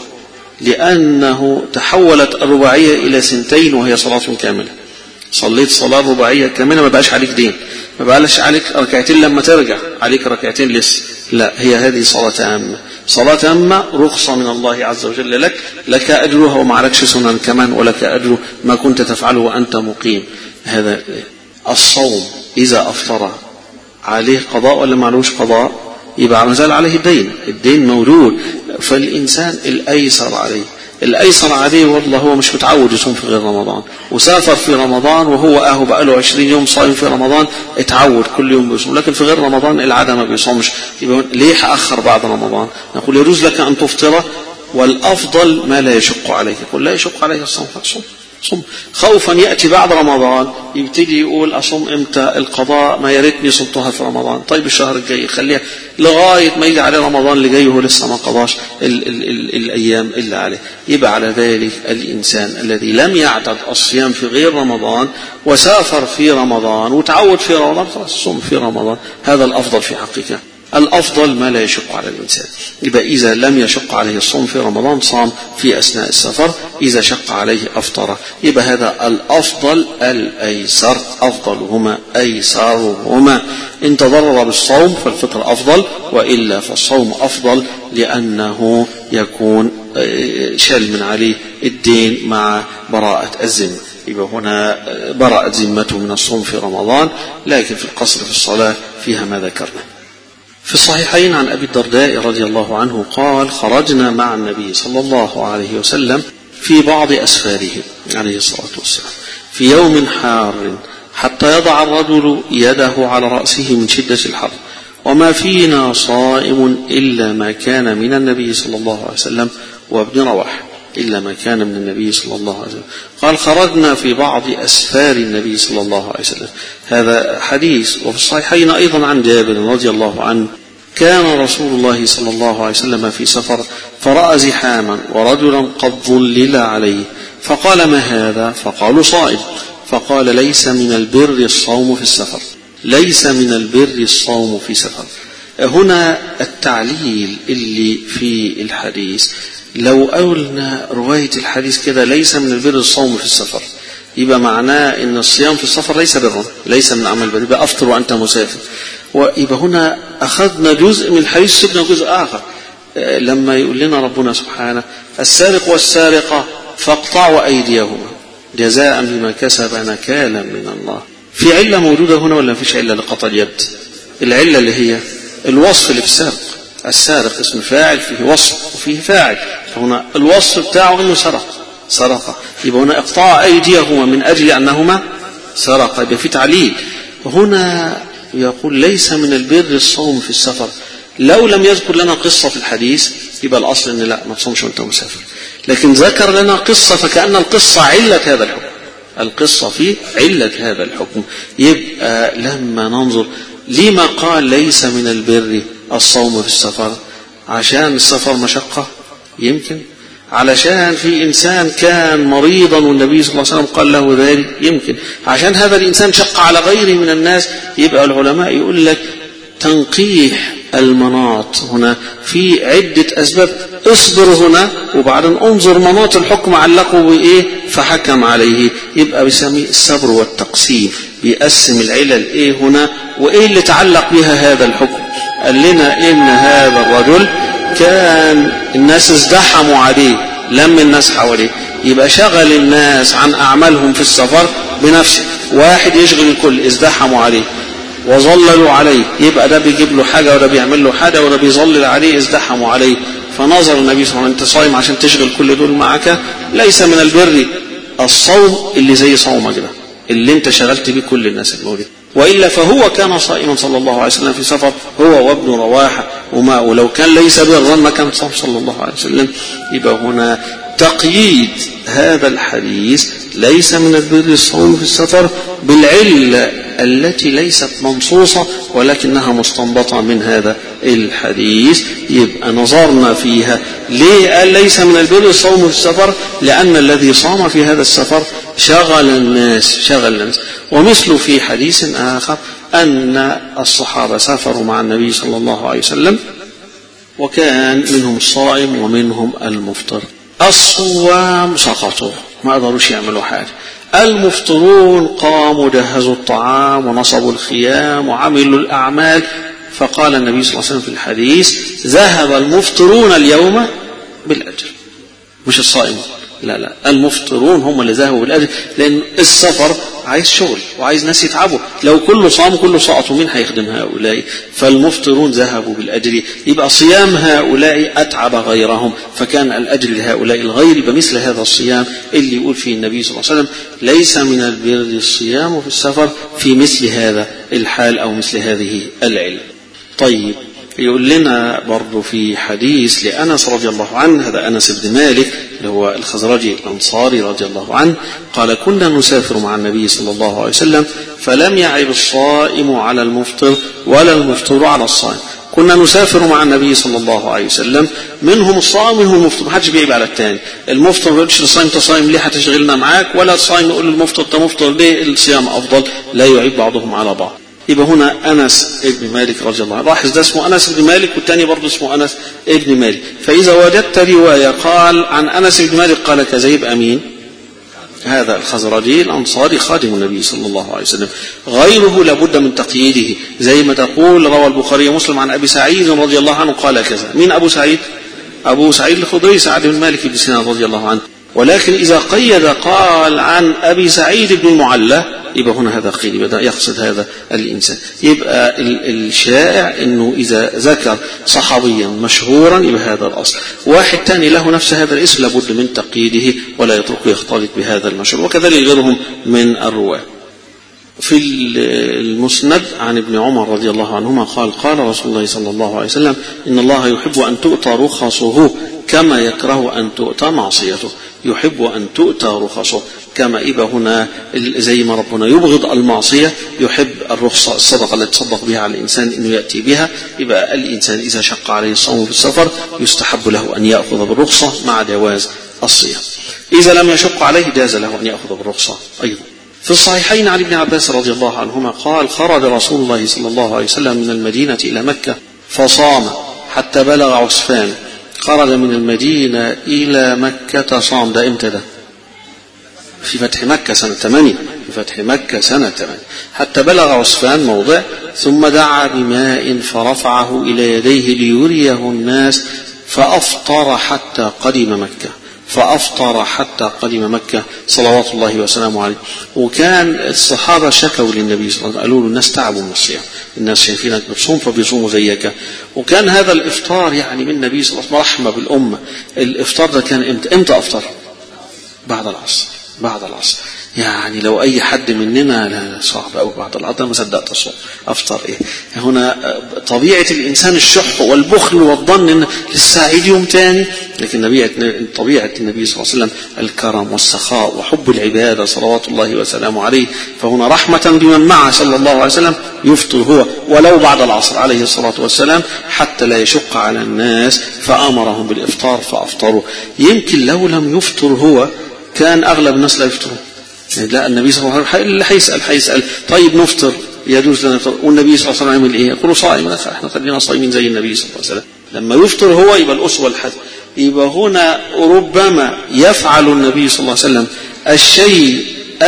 لأنه تحولت الرباعية إلى 2 وهي صلاة كاملة. صليت صلاة رباعية كاملة ما بقاش عليك دين، ما بقاش عليك ركعتين لما ترجع، عليك ركعتين لسه. لا، هي هذه صلاة تامة. صلاة تامة رخصة من الله عز وجل لك أجرها وما عليكش سنن كمان، ولك أجر ما كنت تفعله وأنت مقيم. هذا الصوم إذا أفطر عليه قضاء ولا معلوش قضاء؟ يبقى ما زال عليه الدين موجود. فالإنسان الأيسر عليه والله هو مش متعود يصوم في غير رمضان، وسافر في رمضان وهو بقاله 20 يوم صايم في رمضان، اتعود كل يوم بيصوم، لكن في غير رمضان العادة ما بيصومش. يبقى ليه أخر بعد رمضان؟ نقول يجوز لك أن تفطر، والأفضل ما لا يشق عليك. يقول لا يشق عليه الصوم صوم، خوفا يأتي بعد رمضان يبتدي يقول أصوم إمتى القضاء، ما يريتني صمتها في رمضان. طيب الشهر الجاي خليها لغاية ما يجي عليه رمضان اللي جاي، هو لسه ما قضاش الأيام إلا عليه. يبقى على ذلك الإنسان الذي لم يعتد الصيام في غير رمضان وسافر في رمضان وتعود في رمضان خلاص صوم في رمضان، هذا الأفضل في حقيقة. الأفضل ما لا يشق على الإنسان. يبقى إذا لم يشق عليه الصوم في رمضان صام في أثناء السفر، إذا شق عليه أفطر. يبقى هذا الأفضل الأيسر، أفضلهما أيسرهما. إن تضرر بالصوم فالفطر أفضل، وإلا فالصوم أفضل، لأنه يكون شال من عليه الدين مع براءة الذمة. يبقى هنا براءة ذمته من الصوم في رمضان، لكن في القصر في الصلاة فيها ما ذكرنا. في الصحيحين عن أبي الدرداء رضي الله عنه قال: خرجنا مع النبي صلى الله عليه وسلم في بعض أسفاره عليه الصلاة والسلام في يوم حار، حتى يضع الرجل يده على رأسه من شدة الحر، وما فينا صائم إلا ما كان من النبي صلى الله عليه وسلم وابن رواحة، إلا ما كان من النبي صلى الله عليه وسلم. قال خرجنا في بعض أسفار النبي صلى الله عليه وسلم. هذا حديث. وفي الصحيحين أيضا عن جابر رضي الله عنه كان رسول الله صلى الله عليه وسلم في سفر فرأى زحاما ورجلا قد ظلل عليه فقال ما هذا؟ فقالوا صائم. فقال ليس من البر الصوم في السفر، ليس من البر الصوم في سفر. هنا التعليل اللي في الحديث، لو قلنا رواية الحديث كده ليس من البر الصوم في السفر، يبقى معناه ان الصيام في السفر ليس برا، ليس من عمل البر، يبقى افطر وانت مسافر. ويبقى هنا اخذنا جزء من الحديث سيبنا جزء اخر. لما يقول لنا ربنا سبحانه السارق والسارقة فاقطعوا ايديهما جزاء بما كسب نكالا من الله. في علة موجودة هنا ولا مفيش علة لقطع اليد؟ العلة اللي هي الوصف اللي في السارق. السارق اسم فاعل فيه وصف وفيه فاعل، فهنا الوصف بتاعه انه سرق، يبقى هنا اقطاع ايديهما من اجل انهما سرقا، يبقى في تعليل. هنا يقول ليس من البر الصوم في السفر. لو لم يذكر لنا قصة في الحديث يبقى الاصل ان لا ما تصومش وانت مسافر، لكن ذكر لنا قصة فكأن القصة علة هذا الحكم، القصة في علة هذا الحكم. يبقى لما ننظر لما قال ليس من البر الصوم في السفر، عشان السفر مشقة، يمكن علشان في إنسان كان مريضا والنبي صلى الله عليه وسلم قال له ذلك، يمكن عشان هذا الإنسان شق على غيره من الناس. يبقى العلماء يقول لك تنقيح المناط هنا في عدة أسباب. اصبر هنا وبعدين انظر مناط الحكم علقه بإيه فحكم عليه. يبقى بيسميه الصبر والتقسيم، بيقسم العلل إيه هنا وإيه اللي تعلق بها هذا الحكم. قال لنا إن هذا الرجل كان الناس ازدحموا عليه، لم الناس حواليه، يبقى شغل الناس عن أعمالهم في السفر بنفسه. واحد يشغل الكل، ازدحموا عليه وظللوا عليه، يبقى ده بيجيب له حاجة وده بيعمل له حاجة وده بيظلل عليه، ازدحموا عليه. فنظر النبي صلى الله عليه وسلم انت صايم عشان تشغل كل دول معك؟ ليس من البر الصوم اللي زي صومك ده، اللي انت شغلت بيه كل الناس الموجودة، وإلا فهو كان صائما صلى الله عليه وسلم في سفر هو وابن رواحة ولو كان ليس برا ما كان صام صلى الله عليه وسلم. يبقى هنا تقييد هذا الحديث ليس من البر الصوم في السفر بالعلة التي ليست منصوصة ولكنها مستنبطة من هذا الحديث. يبقى نظرنا فيها ليه قال ليس من البر الصوم في السفر؟ لأن الذي صام في هذا السفر شغل الناس. ومثل في حديث آخر أن الصحابة سافروا مع النبي صلى الله عليه وسلم وكان منهم الصائم ومنهم المفطر. الصوام سقطوا ما قدروش يعملوا حاجة، المفطرون قاموا جهزوا الطعام ونصبوا الخيام وعملوا الأعمال. فقال النبي صلى الله عليه وسلم في الحديث ذهب المفطرون اليوم بالأجر، مش الصائمون، لا المفطرون هم اللي ذهبوا بالأجر، لأن السفر عايز شغل وعايز ناس يتعبوا، لو كله صام كله سقط مين هيخدم هؤلاء؟ فالمفطرون ذهبوا بالأجر. يبقى صيام هؤلاء أتعب غيرهم فكان الأجر لهؤلاء الغير بمثل هذا الصيام اللي يقول فيه النبي صلى الله عليه وسلم ليس من البر الصيام في السفر في مثل هذا الحال أو مثل هذه العلة. طيب يقول لنا برضو في حديث لأنس رضي الله عنه، هذا أنس بن مالك اللي هو الخزرجي الأنصاري رضي الله عنه، قال كنا نسافر مع النبي صلى الله عليه وسلم فلم يعب الصائم على المفطر ولا المفطر على الصائم. كنا نسافر مع النبي صلى الله عليه وسلم منهم الصائم ومنهم المفطر، ما حدش بيعيب على الثاني. المفطر ما يقولش للصائم انت صايم ليه هتشغلنا معاك، ولا الصائم يقول للمفطر انت مفطر ليه الصيام أفضل، لا يعيب بعضهم على بعض. يبقى هنا أنس ابن مالك رضي الله عنه، لاحظ ده اسمه أنس ابن مالك والثاني برضه اسمه أنس ابن مالك. فإذا وجدت رواية قال عن أنس ابن مالك قال كذا يبقى مين؟ هذا الخزرجي الأنصاري خادم النبي صلى الله عليه وسلم. غيره لابد من تقييده، زي ما تقول روى البخاري ومسلم عن أبي سعيد رضي الله عنه قال كذا. مين أبو سعيد؟ أبو سعيد الخدري سعد بن مالك بن سنان رضي الله عنه. ولكن إذا قيد قال عن أبي سعيد بن المعلى يبقى هنا هذا قيد، بدأ يقصد هذا الإنسان. يبقى الشائع أنه إذا ذكر صحابيا مشهورا يبقى هذا الأصل. واحد تاني له نفس هذا الاسم لابد من تقييده ولا يتركه يختلط بهذا المشهور، وكذلك غيرهم من الرواة. في المسند عن ابن عمر رضي الله عنهما قال رسول الله صلى الله عليه وسلم: إن الله يحب أن تؤتى رخصه كما يكره أن تؤتى معصيته. يحب أن تؤتى رخصه، كما إبا هنا زي ما ربنا يبغض المعصية يحب الرخصة، الصدقة التي تصدق بها على الإنسان إنه يأتي بها. يبقى الإنسان إذا شق عليه الصوم في السفر يستحب له أن يأخذ بالرخصة مع جواز الصيام. إذا لم يشق عليه جاز له أن يأخذ بالرخصة أيضا. في الصحيحين عن ابن عباس رضي الله عنهما قال: خرج رسول الله صلى الله عليه وسلم من المدينة إلى مكة فصام حتى بلغ عسفان. خرج من المدينة إلى مكة صام، ده امتى ده؟ في فتح مكة سنة 8. في فتح مكة سنة 8 حتى بلغ عسفان موضع، ثم دعا بماء فرفعه إلى يديه ليريه الناس فأفطر حتى قدم مكة. فأفطر حتى قدم مكة صلوات الله وسلامه عليه. وكان الصحابة شكوا للنبي صلى الله عليه وسلم، قالوا له: الناس تعبوا من الصيام، الناس شايفينك بتصوم فبيصوموا زيك. وكان هذا الإفطار يعني من النبي صلى الله عليه وسلم رحمة بالأمة. الإفطار ده كان امتى أفطر؟ بعد العصر. بعد العصر يعني لو أي حد مننا لا صعب أو بعد العصر ما صدقت الصوم أفطر إيه. هنا طبيعة الإنسان الشح والبخل والظن إن للساعد يوم تاني، لكن طبيعة النبي صلى الله عليه وسلم الكرم والسخاء وحب العبادة صلوات الله وسلامه عليه. فهنا رحمة بمن معه صلى الله عليه وسلم يفطر هو ولو بعد العصر عليه الصلاة والسلام حتى لا يشق على الناس، فأمرهم بالإفطار فأفطروا. يمكن لو لم يفطر هو كان أغلب الناس لا يفطرون. لا، النبي صلى الله عليه وسلم اللي هيسأل طيب نفطر، يجوز لنا نفطر، والنبي صلى الله عليه وسلم يعمل ايه؟ يقولوا صائم، احنا خلينا صايمين زي النبي صلى الله عليه وسلم. لما يفطر هو يبقى الأسوة الحسنة. يبقى هنا ربما يفعل النبي صلى الله عليه وسلم الشيء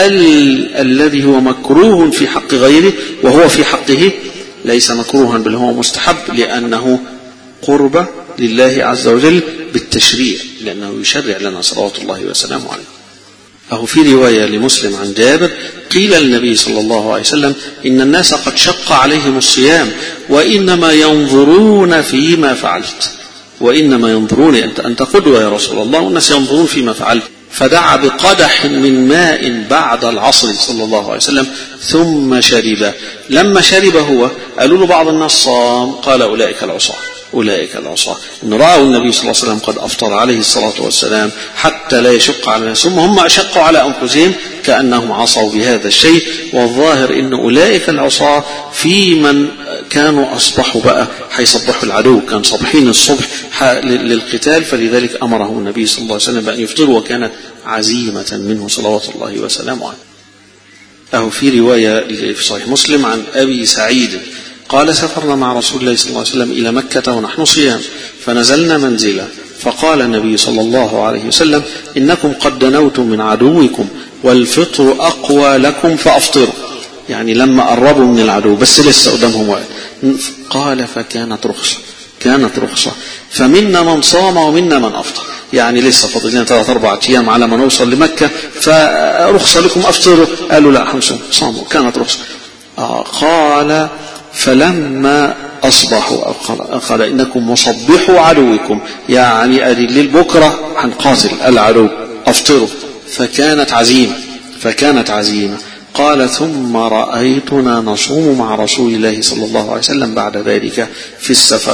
الذي هو مكروه في حق غيره وهو في حقه ليس مكروها بل هو مستحب، لأنه قربة لله عز وجل بالتشريع، لأنه يشرع لنا صلوات الله وسلامه عليه. أو في رواية لمسلم عن جابر قيل للنبي صلى الله عليه وسلم: إن الناس قد شق عليهم الصيام وإنما ينظرون فيما فعلت. وإنما ينظرون، أنت قدوة يا رسول الله، والناس ينظرون فيما فعلت. فدعا بقدح من ماء بعد العصر صلى الله عليه وسلم ثم شرب. لما شرب هو قالوا له بعض الناس صام، قال: أولئك العصاة. أولئك العصاة. إن رأوا النبي صلى الله عليه وسلم قد أفطر عليه الصلاة والسلام حتى لا يشق على الناس، ثم هم أشقوا على أنفسهم كأنهم عصوا بهذا الشيء. والظاهر إن أولئك العصاة في من كانوا أصبحوا بقى حيصبحوا العدو، كان صبحين الصبح للقتال، فلذلك أمرهم النبي صلى الله عليه وسلم بأن يفطروا، وكانت عزيمة منه صلوات الله وسلامه عليه. أو في رواية في صحيح مسلم عن أبي سعيد قال: سافرنا مع رسول الله صلى الله عليه وسلم إلى مكة ونحن صيام، فنزلنا منزلا، فقال النبي صلى الله عليه وسلم: إنكم قد دنوتم من عدوكم والفطر أقوى لكم فأفطروا. يعني لما قربوا من العدو بس لسه قدامهم وقت. قال: فكانت رخصة فمنا من صام ومنا من أفطر. يعني لسه فاضل لنا 3-4 أيام على ما نوصل لمكة، فرخصة لكم أفطروا. قالوا: لا، حمسوا صاموا، كانت رخصة. قال: فلما أصبحوا قال: إنكم مصبحوا عدوكم، يعني الليل بكرة هنقاتل العدو، أفطروا. فكانت عزيمة. قال: ثم رأيتنا نصوم مع رسول الله صلى الله عليه وسلم بعد ذلك في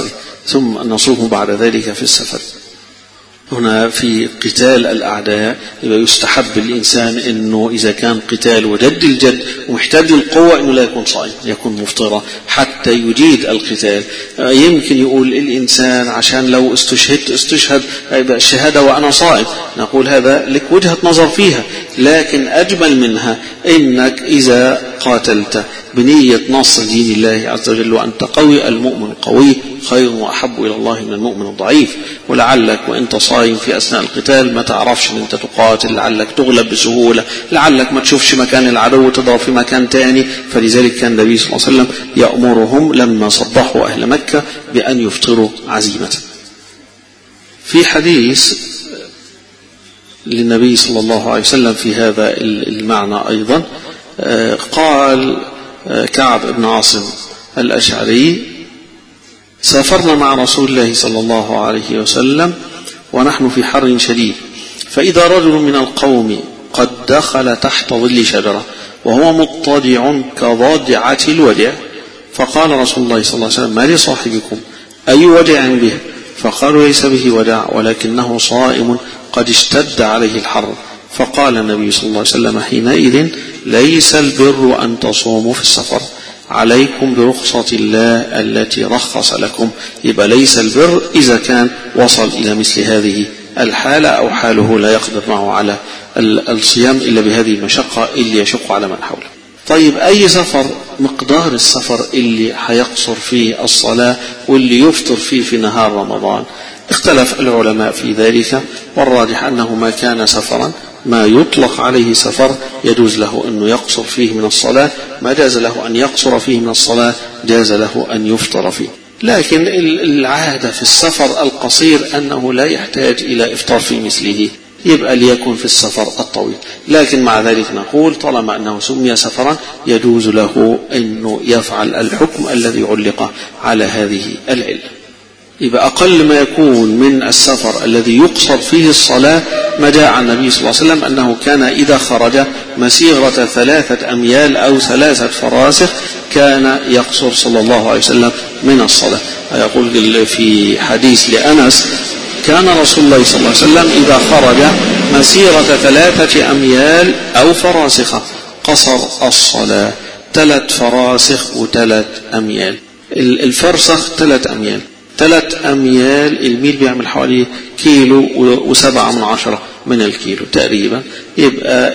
السفر. هنا في قتال الأعداء يستحب الإنسان أنه إذا كان قتال وجد الجد ومحتاج القوة أنه لا يكون صائم، يكون مفطرا حتى يجيد القتال. يمكن يقول الإنسان عشان لو استشهد الشهادة وأنا صائم، نقول هذا لك وجهة نظر فيها، لكن أجمل منها إنك إذا قاتلت بنية نصر دين الله عز وجل وأنت قوي، المؤمن القوي خير وأحب إلى الله من المؤمن الضعيف. ولعلك وأنت صايم في أثناء القتال ما تعرفش أن أنت تقاتل، لعلك تغلب بسهولة، لعلك ما تشوفش مكان العدو وتضرب في مكان تاني. فلذلك كان النبي صلى الله عليه وسلم يأمرهم لما صبحوا أهل مكة بأن يفطروا عزيمة. في حديث للنبي صلى الله عليه وسلم في هذا المعنى أيضا، قال كعب بن عاصم الأشعري: سافرنا مع رسول الله صلى الله عليه وسلم ونحن في حر شديد، فإذا رجل من القوم قد دخل تحت ظل شجرة وهو مضطجع كضاجعة الودع. فقال رسول الله صلى الله عليه وسلم: ما لصاحبكم أي ودع به؟ فقالوا: ليس به ودع ولكنه صائم قد اشتد عليه الحر. فقال النبي صلى الله عليه وسلم حينئذ: ليس البر أن تصوموا في السفر، عليكم برخصة الله التي رخص لكم. يبقى ليس البر إذا كان وصل إلى مثل هذه الحالة أو حاله لا يقدر معه على الصيام إلا بهذه المشقة اللي يشق على من حوله. طيب أي سفر؟ مقدار السفر اللي هيقصر فيه الصلاة واللي يفطر فيه في نهار رمضان. اختلف العلماء في ذلك، والراجح أنه ما كان سفرا ما يطلق عليه سفر يجوز له أنه يقصر فيه من الصلاة، ما جاز له أن يقصر فيه من الصلاة جاز له أن يفطر فيه. لكن العادة في السفر القصير أنه لا يحتاج إلى إفطار في مثله، يبقى ليكن في السفر الطويل. لكن مع ذلك نقول طالما أنه سمي سفرا يجوز له أنه يفعل الحكم الذي علق على هذه العلة. يبقى أقل ما يكون من السفر الذي يقصر فيه الصلاة ما جاء عن النبي صلى الله عليه وسلم أنه كان إذا خرج مسيرة 3 أميال أو 3 فراسخ كان يقصر صلى الله عليه وسلم من الصلاة. يقول في حديث لأنس: كان رسول الله صلى الله عليه وسلم إذا خرج مسيرة 3 أميال أو فراسخة قصر الصلاة. 3 فراسخ و3 أميال. الفرسخ 3 أميال. 3 أميال الميل بيعمل حوالي 1.7 كيلو من الكيلو تقريبا. يبقى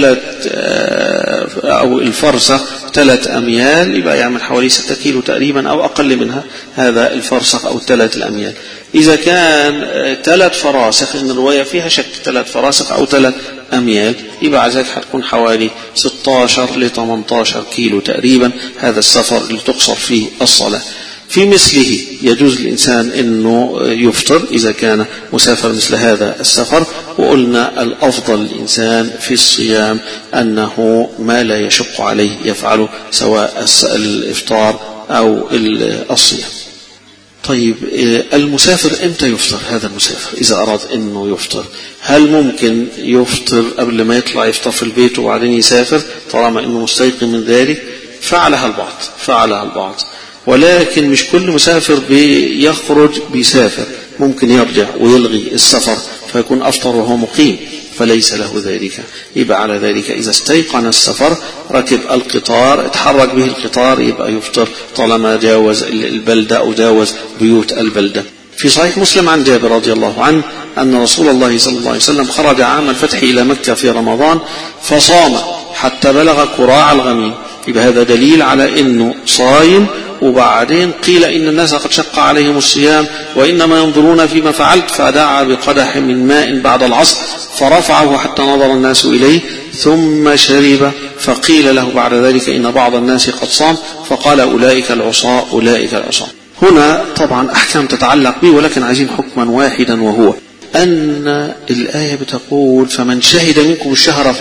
أو الفرسخ 3 أميال يبقى يعمل حوالي 6 كيلو تقريبا أو أقل منها، هذا الفرسخ أو 3 الأميال. إذا كان 3 فراسخ، إن الرواية فيها شك 3 فراسخ أو 3 أميال، يبقى عزاك هتكون حوالي 16 ل 18 كيلو تقريبا. هذا السفر اللي تقصر فيه الصلاة. في مثله يجوز الإنسان أنه يفطر إذا كان مسافر مثل هذا السفر. وقلنا الأفضل الإنسان في الصيام أنه ما لا يشق عليه يفعله، سواء الإفطار أو الصيام. طيب المسافر إمتى يفطر؟ هذا المسافر إذا أراد أنه يفطر، هل ممكن يفطر قبل ما يطلع يفطر في البيت وبعدين يسافر طالما أنه مستيقن من ذلك؟ فعلها البعض، ولكن مش كل مسافر بيخرج بيسافر، ممكن يرجع ويلغي السفر فيكون أفطر وهو مقيم، فليس له ذلك. يبقى على ذلك إذا استيقن السفر ركب القطار اتحرك به القطار يبقى يفطر طالما جاوز البلدة أو جاوز بيوت البلدة. في صحيح مسلم عن جابر رضي الله عنه أن رسول الله صلى الله عليه وسلم خرج عام الفتح إلى مكة في رمضان فصام حتى بلغ كراع الغميم. يبقى هذا دليل على أنه صايم. وبعدين قيل إن الناس قد شق عليهم الصيام وإنما ينظرون فيما فعلت، فدعا بقدح من ماء بعد العصر فرفعه حتى نظر الناس إليه ثم شرب، فقيل له بعد ذلك إن بعض الناس قد صام، فقال أولئك العصاة. هنا طبعا أحكام تتعلق به، ولكن عايزين حكما واحدا، وهو أن الآية بتقول فمن شهد منكم الشهر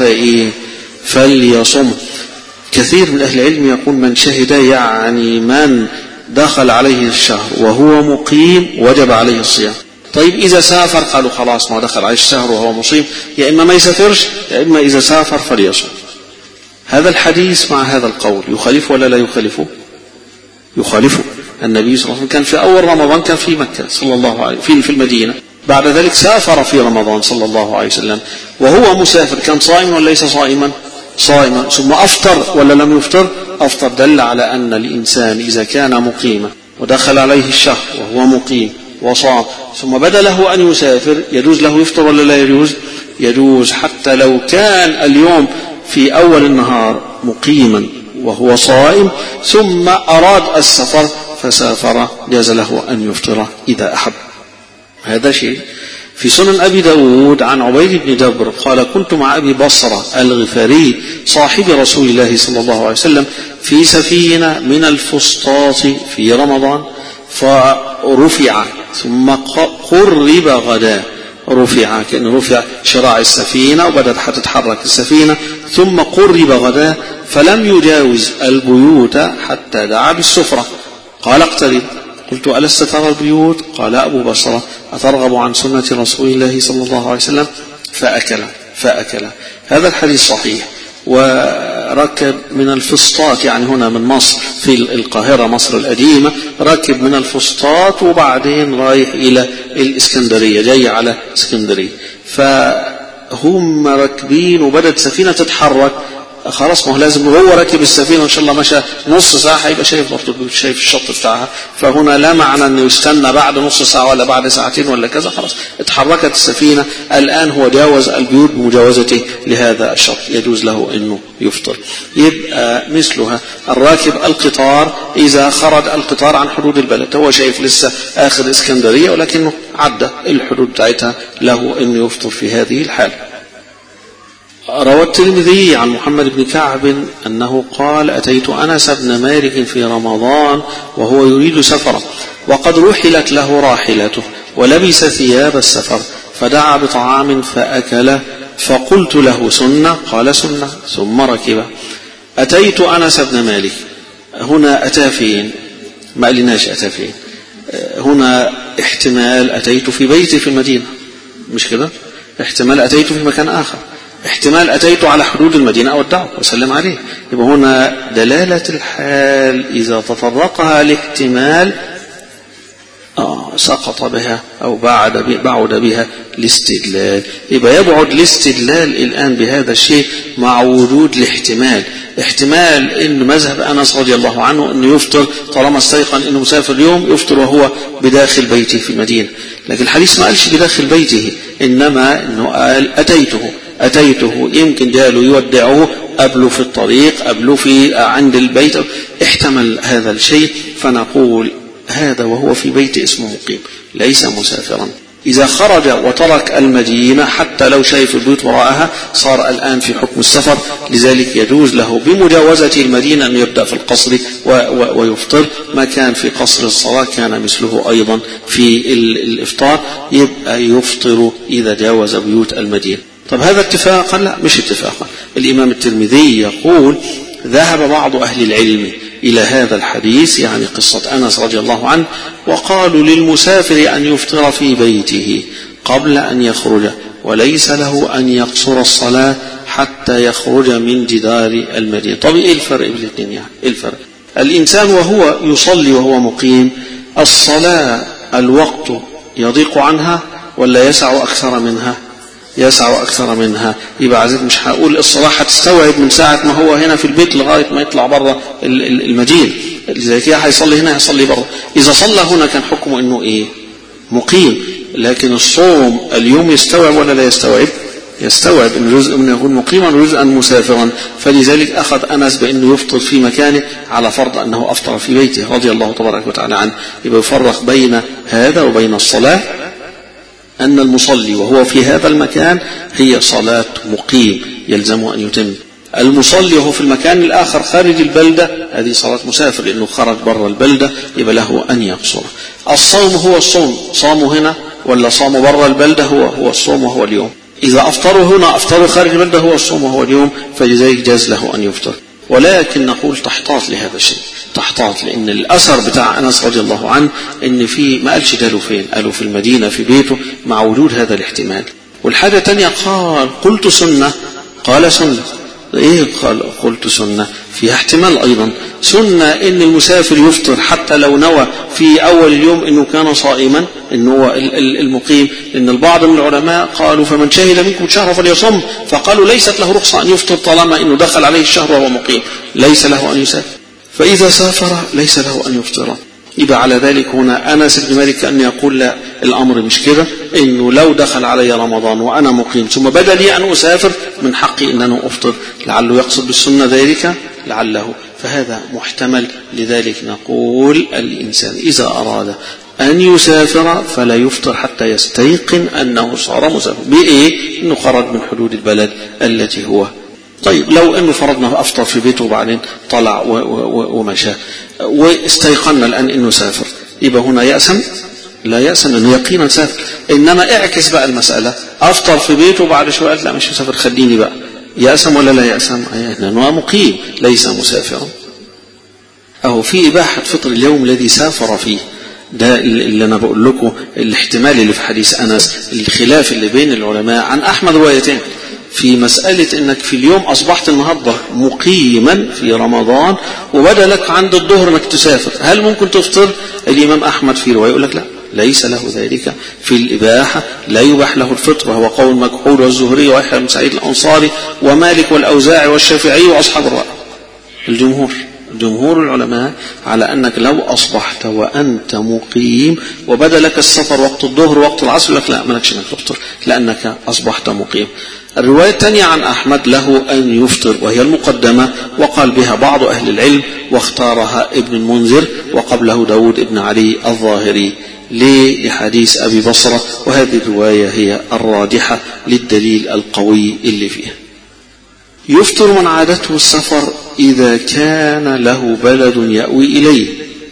فليصم. كثير من أهل العلم يقول من شهد يعني من دخل عليه الشهر وهو مقيم وجب عليه الصيام. طيب إذا سافر قالوا خلاص ما دخل عليه الشهر وهو مصيم، يا إما ما يسافرش يا إما إذا سافر فليصم. هذا الحديث مع هذا القول يخالفه ولا لا يخالفه؟ يخالفه. النبي صلى الله عليه وسلم كان في أول رمضان كان في مكة صلى الله عليه في المدينة، بعد ذلك سافر في رمضان صلى الله عليه وسلم وهو مسافر، كان صائما ولا ليس صائما؟ صائما. ثم أفطر ولا لم يفطر؟ أفطر. دل على أن الإنسان إذا كان مقيما ودخل عليه الشهر وهو مقيم وصام ثم بدا له أن يسافر يجوز له يفطر ولا لا يجوز؟ يجوز، حتى لو كان اليوم في أول النهار مقيما وهو صائم ثم أراد السفر فسافر جاز له أن يفطر إذا أحب. هذا شيء. في سنن أبي داود عن عبيد بن جبر قال كنت مع أبي بصرة الغفاري صاحب رسول الله صلى الله عليه وسلم في سفينة من الفسطاط في رمضان فرفع ثم قرب غدا. رفع كأن رفع شراع السفينة وبدأت تتحرك السفينة ثم قرب غدا فلم يجاوز البيوت حتى دعا بالسفرة. قال اقترب. قلت ألست ترى البيوت؟ قال أبو بصرة أترغب عن سنة رسول الله صلى الله عليه وسلم؟ فأكل. هذا الحديث صحيح. ركب من الفسطاط، يعني هنا من مصر في القاهرة مصر القديمة، ركب من الفسطاط وبعدين رايح إلى الإسكندرية، جاي على اسكندرية، فهم راكبين وبدت سفينة تتحرك. خلاص ما هو لازم وهو راكب السفينه ان شاء الله مشى نص ساعه هيبقى شايف برضه، شايف الشط بتاعها، فهنا لا معنى انه يستنى بعد نص ساعه ولا بعد ساعتين ولا كذا، خلاص اتحركت السفينه، الان هو جاوز البيوت بمجاوزته لهذا الشط، يجوز له انه يفطر. يبقى مثلها الراكب القطار اذا خرج القطار عن حدود البلد، هو شايف لسه اخر اسكندريه ولكنه عدى الحدود بتاعتها، له انه يفطر في هذه الحاله. روى الترمذي عن محمد بن كعب أنه قال: أتيت أنس بن مالك في رمضان وهو يريد سفرا، وقد رحلت له راحلته ولبس ثياب السفر، فدعا بطعام فأكل، فقلت له: سنة؟ قال: سنة، ثم ركب. أتيت أنس بن مالك، هنا أتى فين؟ ما قالناش أتى فين، هنا احتمال أتيت في بيتي في المدينة، مش كده؟ احتمال أتيت في مكان آخر، احتمال أتيت على حدود المدينة أودعه وسلم عليه. يبقى هنا دلالة الحال إذا تطرقها الاحتمال سقط بها أو بعد بها الاستدلال. يبقى يبعد الاستدلال الآن بهذا الشيء مع وجود الاحتمال. احتمال إن مذهب أنس رضي الله عنه أنه يفطر طالما استيقن أنه مسافر اليوم، يفطر وهو بداخل بيته في المدينة، لكن الحديث ما قالش بداخل بيته، إنما أنه قال أتيته، يمكن جاله يودعه، قبله في الطريق، قبله في عند البيت، احتمل هذا الشيء، فنقول هذا وهو في بيت اسمه مقيم ليس مسافرا. إذا خرج وترك المدينة حتى لو شايف البيوت وراءها صار الآن في حكم السفر، لذلك يجوز له بمجاوزة المدينة أن يبدأ في القصر ويفطر، ما كان في قصر الصلاة كان مثله أيضا في الإفطار، يبقى يفطر إذا جاوز بيوت المدينة. طب هذا اتفاقا؟ لا مش اتفاقا. الإمام الترمذي يقول: ذهب بعض أهل العلم إلى هذا الحديث، يعني قصة أنس رضي الله عنه، وقالوا للمسافر أن يفطر في بيته قبل أن يخرج، وليس له أن يقصر الصلاة حتى يخرج من جدار المدينة. طب إيه الفرق بين الاثنين؟ يعني إيه الفرق؟ الإنسان وهو يصلي وهو مقيم، الصلاة الوقت يضيق عنها ولا يسع أكثر منها؟ يسع أكثر منها. يبقى عزيز مش هقول الصلاة هتستوعب من ساعة ما هو هنا في البيت لغاية ما يطلع برا المدينة، زي كده هيصلي هنا هيصلي برا. إذا صلى هنا كان حكمه إنه إيه؟ مقيم. لكن الصوم اليوم يستوعب ولا لا يستوعب؟ يستوعب إن جزء منه يكون مقيما وجزءا مسافرا، فلذلك أخذ أنس بأنه يفطر في مكانه على فرض أنه أفطر في بيته رضي الله تبارك وتعالى عنه. يبقى يفرق بين هذا وبين الصلاة، أن المصلي وهو في هذا المكان هي صلاة مقيم يلزمه أن يتم. المصلي وهو في المكان الآخر خارج البلدة هذه صلاة مسافر، لأنه خرج برا البلدة، يبقى له أن يقصر. الصوم هو الصوم، صاموا هنا ولا صاموا برا البلدة هو الصوم وهو اليوم. إذا أفطروا هنا أفطروا خارج البلدة هو الصوم وهو اليوم، فلذلك جاز له أن يفطر. ولكن نقول تحتاط لهذا الشيء، تحتاط، لأن الأثر بتاع أنس رضي الله عنه إن في ما قالش قالوا فين، قالوا في المدينة في بيته مع وجود هذا الاحتمال. والحاجة الثانية قال: قلت سنة، قال: سنة. إيه قال قلت سنة؟ فيها احتمال أيضا. سنة إن المسافر يفطر حتى لو نوى في أول اليوم إنه كان صائما، إنه هو المقيم، لأن البعض من العلماء قالوا: فمن شهد منكم الشهر فليصم، فقالوا ليست له رخصة أن يفطر طالما إنه دخل عليه الشهر وهو مقيم، ليس له أن يسافر، فإذا سافر ليس له أن يفطر. يبقى على ذلك هنا أنس بن مالك أن يقول: لا، الأمر مش كده، إنه لو دخل علي رمضان وأنا مقيم ثم بدا لي أن أسافر من حقي أن أنا أفطر، لعله يقصد بالسنة ذلك، لعله، فهذا محتمل. لذلك نقول الإنسان إذا أراد أن يسافر فلا يفطر حتى يستيقن أنه صار مسافر. بإيه؟ إنه خرج من حدود البلد التي هو. طيب لو أنه فرضنا أفطر في بيته وبعدين طلع ومشى واستيقنا الآن أنه سافر، يبقى هنا يأسم؟ لا يأسم، أنه يقينا سافر. إنما اعكس بقى المسألة، أفطر في بيته وبعد شوية قال: لا مش مسافر، خليني بقى. يأسم ولا لا يأسم؟ لأنه مقيم ليس مسافرا. أو في إباحة فطر اليوم الذي سافر فيه، ده اللي أنا بقول لكم الاحتمال اللي في حديث أنس، الخلاف اللي بين العلماء. عن أحمد روايتين، في مسألة انك في اليوم اصبحت النهاردة مقيما في رمضان وبدأ لك عند الظهر انك تسافر، هل ممكن تفطر؟ الامام احمد في رواية يقول لك لا، ليس له ذلك في الإباحة، لا يباح له الفطر، وهو قول مكحول والزهري ويحيى بن سعيد الأنصاري ومالك والأوزاعي والشافعي وأصحاب الرأي. جمهور العلماء على أنك لو أصبحت وأنت مقيم وبدأ لك السفر وقت الظهر وقت العصر لك لا، مالكش انك تفطر لأنك أصبحت مقيم. الرواية الثانية عن أحمد له أن يفطر وهي المقدمة، وقال بها بعض أهل العلم واختارها ابن المنذر وقبله داود ابن علي الظاهري لحديث أبي بصرة، وهذه الرواية هي الراجحة للدليل القوي اللي فيها. يفطر من عادته السفر إذا كان له بلد يأوي إليه.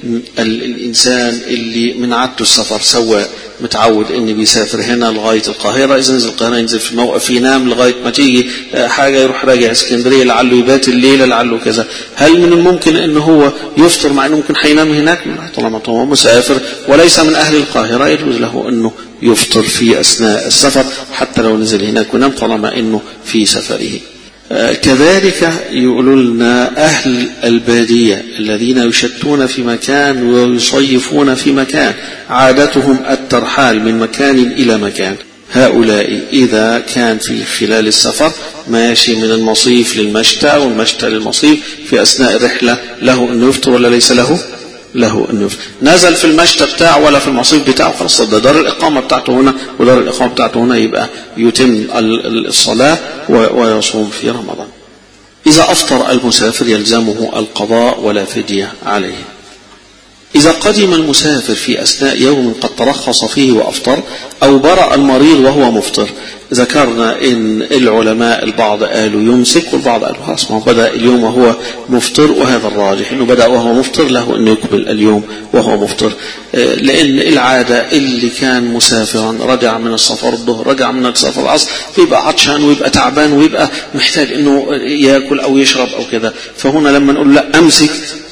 الإنسان اللي من عادته السفر سواء متعود إنه بيسافر هنا لغاية القاهرة، إذا نزل القاهرة ينزل في الموقف ينام لغاية ما تيجي حاجة يروح راجع اسكندرية لعله يبات الليلة لعله كذا، هل من الممكن إنه هو يفطر مع إنه ممكن حينام هناك؟ طالما هو مسافر وليس من أهل القاهرة يجوز له إنه يفطر في أثناء السفر حتى لو نزل هناك ونام طالما إنه في سفره. كذلك يقولوا لنا أهل البادية الذين يشتون في مكان ويصيفون في مكان عادتهم الترحال من مكان إلى مكان، هؤلاء إذا كان في خلال السفر ماشي من المصيف للمشتى والمشتى للمصيف في أثناء الرحلة له أن يفطر ولا ليس له أن يفطر؟ نزل في المشتى بتاعه ولا في المصيف بتاعه خلاص ده دار الإقامة بتاعته هنا ودار الإقامة بتاعته هنا، يبقى يتم الصلاة ويصوم في رمضان. إذا أفطر المسافر يلزمه القضاء ولا فدية عليه. إذا قدم المسافر في أثناء يوم قد ترخص فيه وأفطر أو برأ المريض وهو مفطر، ذكرنا إن العلماء البعض قالوا يمسك والبعض قالوا خلاص ما بدأ اليوم وهو مفطر، وهذا الراجح إنه بدأ وهو مفطر له أن يقبل اليوم وهو مفطر، لأن العادة اللي كان مسافرا رجع من السفر الظهر رجع من السفر العصر بيبقى عطشان ويبقى تعبان ويبقى محتاج إنه يأكل أو يشرب أو كذا، فهنا لما نقول لا أمسك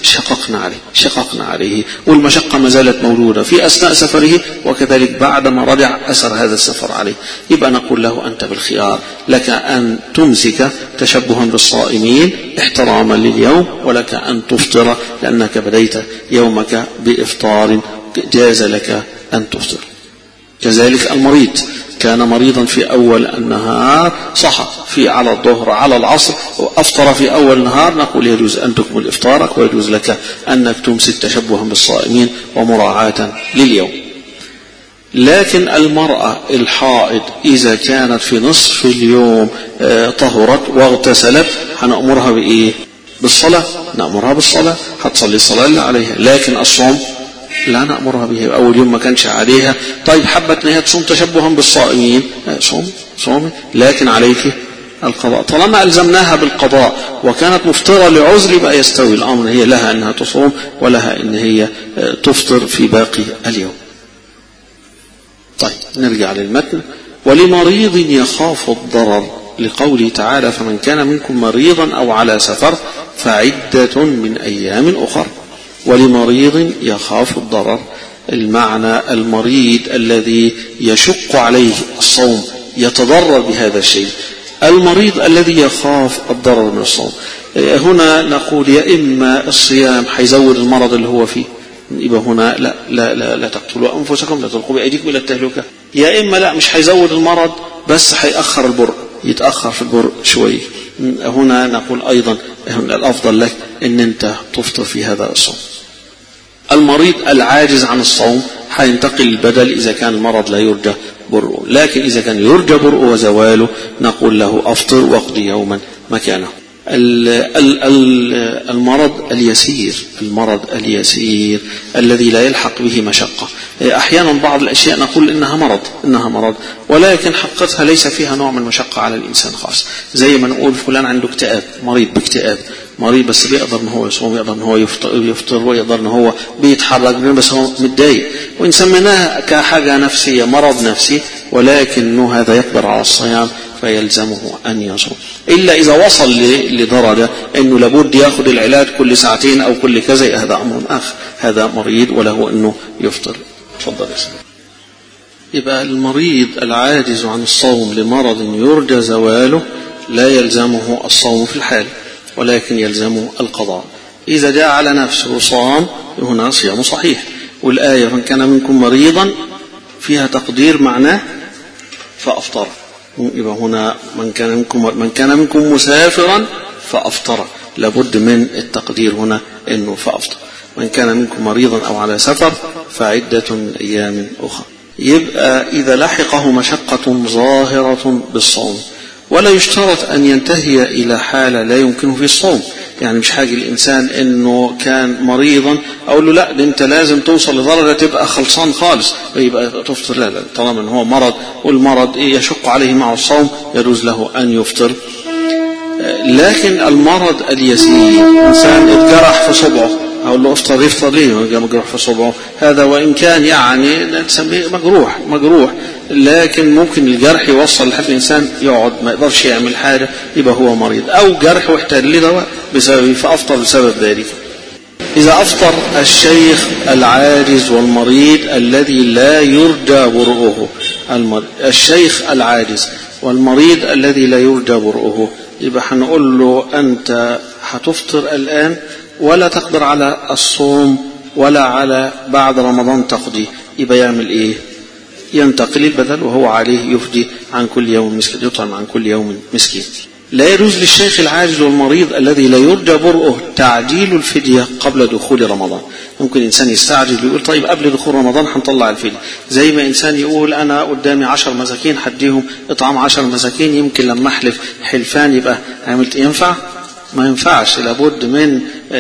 شققنا عليه والمشقة ما زالت موجودة في أثناء سفره وكذلك بعدما رجع أثر هذا السفر عليه، يبقى نقول له أنت بالخيار، لك أن تمسك تشبها بالصائمين احتراما لليوم، ولك أن تفطر لأنك بديت يومك بإفطار جاز لك أن تفطر. كذلك المريض كان مريضا في أول النهار صحى في على الظهر على العصر وأفطر في أول النهار، نقول يجوز أن تكمل إفطارك ويجوز لك أنك تمسك تشبها بالصائمين ومراعاة لليوم. لكن المرأة الحائض إذا كانت في نصف اليوم طهرت واغتسلت هنأمرها بإيه؟ بالصلاة، نأمرها بالصلاة، هتصلي الصلاة اللي عليها، لكن الصوم لا نأمرها به، أول يوم ما كانش عليها. طيب حبت نهاية تصوم تشبها بالصائمين صومي، لكن عليك القضاء. طالما ألزمناها بالقضاء وكانت مفطرة لعذر يبقى يستوي الأمر، هي لها أنها تصوم ولها أن هي تفطر في باقي اليوم. طيب نرجع للمتن. ولمريض يخاف الضرر لقوله تعالى فمن كان منكم مريضا أو على سفر فعدة من أيام أخر. ولمريض يخاف الضرر، المعنى المريض الذي يشق عليه الصوم يتضرر بهذا الشيء، المريض الذي يخاف الضرر من الصوم. هنا نقول يا إما الصيام حيزود المرض اللي هو فيه، يبقى هنا لا لا لا, لا تقتلوا أنفسكم لا تلقوا بأيديكم إلى التهلكة، يا إما لا مش حيزود المرض بس حيأخر البرء، يتأخر في البرء شوي. هنا نقول أيضا الأفضل لك أن أنت تفطر في هذا الصوم. المريض العاجز عن الصوم حينتقل البدل إذا كان المرض لا يرجى برؤه، لكن إذا كان يرجى برؤه وزواله نقول له أفطر واقضي يوما مكانه. المرض اليسير الذي لا يلحق به مشقة، أحيانا بعض الأشياء نقول إنها مرض ولكن حقيقتها ليس فيها نوع من المشقة على الإنسان خاص، زي ما نقول فلان عنده اكتئاب، مريض باكتئاب، مريض بس بيقدر ان هو يصوم، يقدر ان هو يفطر ويقدر ان هو بيتحرك بس هو متضايق، وان سميناها كحاجة نفسية مرض نفسي، ولكنه هذا يقدر على الصيام فيلزمه أن يصوم، إلا إذا وصل لدرجة أنه لابد يأخذ العلاج كل ساعتين أو كل كذا، هذا أمر آخر، هذا مريض وله أنه يفطر. تفضل يا سيدي. يبقى المريض العاجز عن الصوم لمرض يرجى زواله لا يلزمه الصوم في الحال، ولكن يلزمه القضاء. إذا جاء على نفسه صام هنا صيام صحيح. والآية من كان منكم مريضا فيها تقدير معناه فأفطر. يبقى هنا من كان منكم مسافرا فأفطر، لابد من التقدير هنا إنه فأفطر. من كان منكم مريضا أو على سفر فعدة من أيام أخرى. يبقى إذا لحقه مشقة ظاهرة بالصوم، ولا يشترط أن ينتهي إلى حالة لا يمكنه في الصوم. يعني مش حاجة الإنسان إنه كان مريضا أقول له لا ده أنت لازم توصل لدرجة تبقى خلصان خالص يبقى تفطر. لا طالما إن هو مرض والمرض يشق عليه مع الصوم يجوز له أن يفطر. لكن المرض اليسير إنسان اتجرح في صبعه أقول له افطر يفطر ليه مجروح في صبعه، هذا وإن كان يعني نسميه مجروح لكن ممكن الجرح يوصل لحد الإنسان يقعد ما يقدرش يعمل حاجة يبقى هو مريض، أو جرح واحتاج لدواء بسبب فأفطر بسبب ذلك. إذا أفطر الشيخ العاجز والمريض الذي لا يرجى برؤه، الشيخ العاجز والمريض الذي لا يرجى برؤه، يبقى هنقول له أنت هتفطر الآن ولا تقدر على الصوم ولا على بعد رمضان تقضي. يبقى يعمل إيه؟ ينتقل البدل وهو عليه يفدي عن كل يوم مسكين، يطعم عن كل يوم مسكين. لا يجوز للشيخ العاجز والمريض الذي لا يرجى برؤه تعجيل الفدية قبل دخول رمضان. ممكن إنسان يستعجل ويقول طيب قبل دخول رمضان هنطلع الفدية، زي ما إنسان يقول أنا قدامي 10 مساكين هديهم إطعام 10 مساكين، يمكن لما أحلف حلفان يبقى عملت ينفع؟ ما ينفعش، لابد من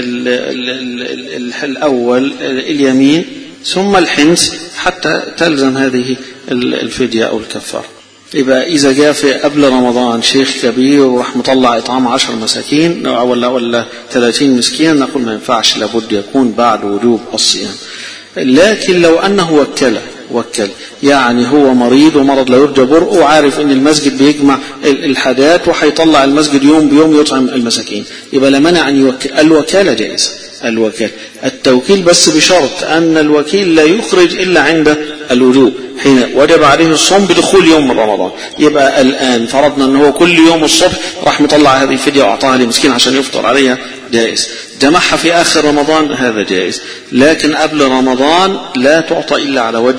الأول اليمين ثم الحنث حتى تلزم هذه الفدية أو الكفارة. يبقى إذا جاء في قبل رمضان شيخ كبير وراح مطلع إطعام 10 مساكين ولا 30 مسكين نقول ما ينفعش، لابد يكون بعد وجوب الصيام. لكن لو أنه وكل يعني هو مريض ومرض لا يرجى برؤه وعارف ان المسجد بيجمع الحاجات وهيطلع المسجد يوم بيوم يطعم المساكين، يبقى لا مانع ان يوكل. الوكالة جائزة، التوكيل بس بشرط ان الوكيل لا يخرج الا عند الوجوب، حين وجب عليه الصوم بدخول يوم من رمضان. يبقى الان فرضنا ان هو كل يوم الصبح راح مطلع هذه الفدية واعطاها لمسكين عشان يفطر عليها، جائز. جمعها في آخر رمضان هذا جائز، لكن قبل رمضان لا تعطى إلا على وجه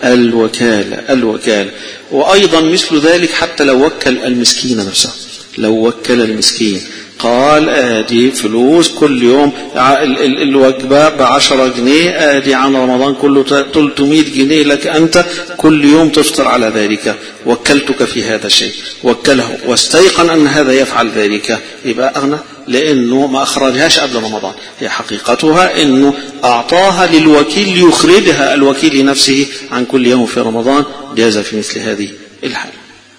الوكالة. وأيضا مثل ذلك حتى لو وكل المسكين نفسه، لو وكل المسكين قال آدي فلوس كل يوم الوجبة ب10 جنيه، آدي عن رمضان كله 300 جنيه لك أنت كل يوم تفطر على ذلك، وكلتك في هذا الشيء، وكله واستيقن أن هذا يفعل ذلك، يبقى أغنى لأنه ما أخرجهاش قبل رمضان. هي حقيقتها أنه أعطاها للوكيل ليخرجها الوكيل لنفسه عن كل يوم في رمضان، جاز في مثل هذه الحالة.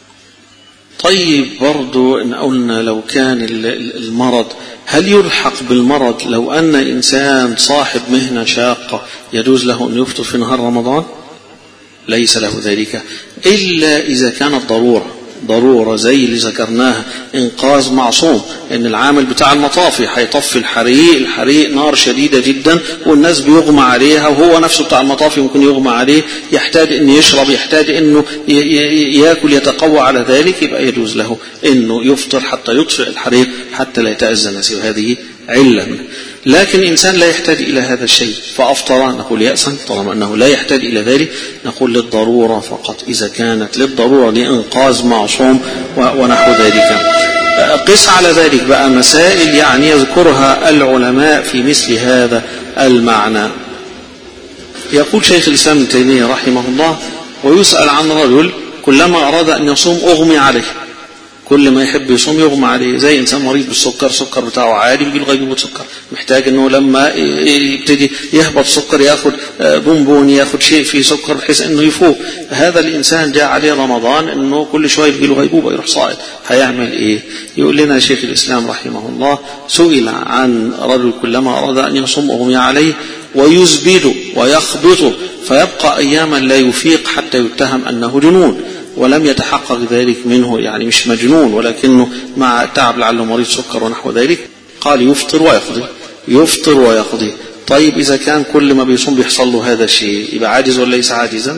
طيب برضو إن قلنا لو كان المرض، هل يلحق بالمرض لو أن إنسان صاحب مهنة شاقة يجوز له أن يفطر في نهار رمضان؟ ليس له ذلك إلا إذا كانت ضرورة زي اللي ذكرناها، إنقاذ معصوم، إن العامل بتاع المطافي هيطفي الحريق نار شديدة جدا والناس بيغمى عليها، وهو نفسه بتاع المطافي ممكن يغمى عليه، يحتاج إنه يشرب، يحتاج إنه يأكل يتقوى على ذلك، يبقى يجوز له إنه يفطر حتى يطفئ الحريق حتى لا يتأذى الناس، وهذه علة. لكن إنسان لا يحتاج إلى هذا الشيء فأفطر، نقول يأسا. طالما أنه لا يحتاج إلى ذلك نقول للضرورة فقط، إذا كانت للضرورة لإنقاذ معصوم ونحو ذلك. قس على ذلك بقى مسائل يعني يذكرها العلماء في مثل هذا المعنى. يقول شيخ الإسلام ابن تيمية رحمه الله: ويسأل عن رجل كلما أراد أن يصوم أغمي عليه، كل ما يحب يصوم يغمى عليه، زي إنسان مريض بالسكر، السكر بتاعه عالي بيجي له غيبوبة سكر، محتاج إنه لما يبتدي يهبط سكر ياخد بونبون، ياخد شيء فيه سكر بحيث إنه يفوق. هذا الإنسان جاء عليه رمضان إنه كل شوية بيجي له غيبوبة يروح صائد، هيعمل إيه؟ يقول لنا شيخ الإسلام رحمه الله: سئل عن رجل كلما أراد أن يصوم أغمي عليه ويزبد ويخبط فيبقى أياما لا يفيق حتى يتهم أنه جنون، ولم يتحقق ذلك منه، يعني مش مجنون ولكنه مع تعب لعله مريض سكر ونحو ذلك. قال: يفطر ويقضي. طيب إذا كان كل ما بيصوم بيحصل له هذا الشيء يبقى عاجز ولا ليس عاجزا؟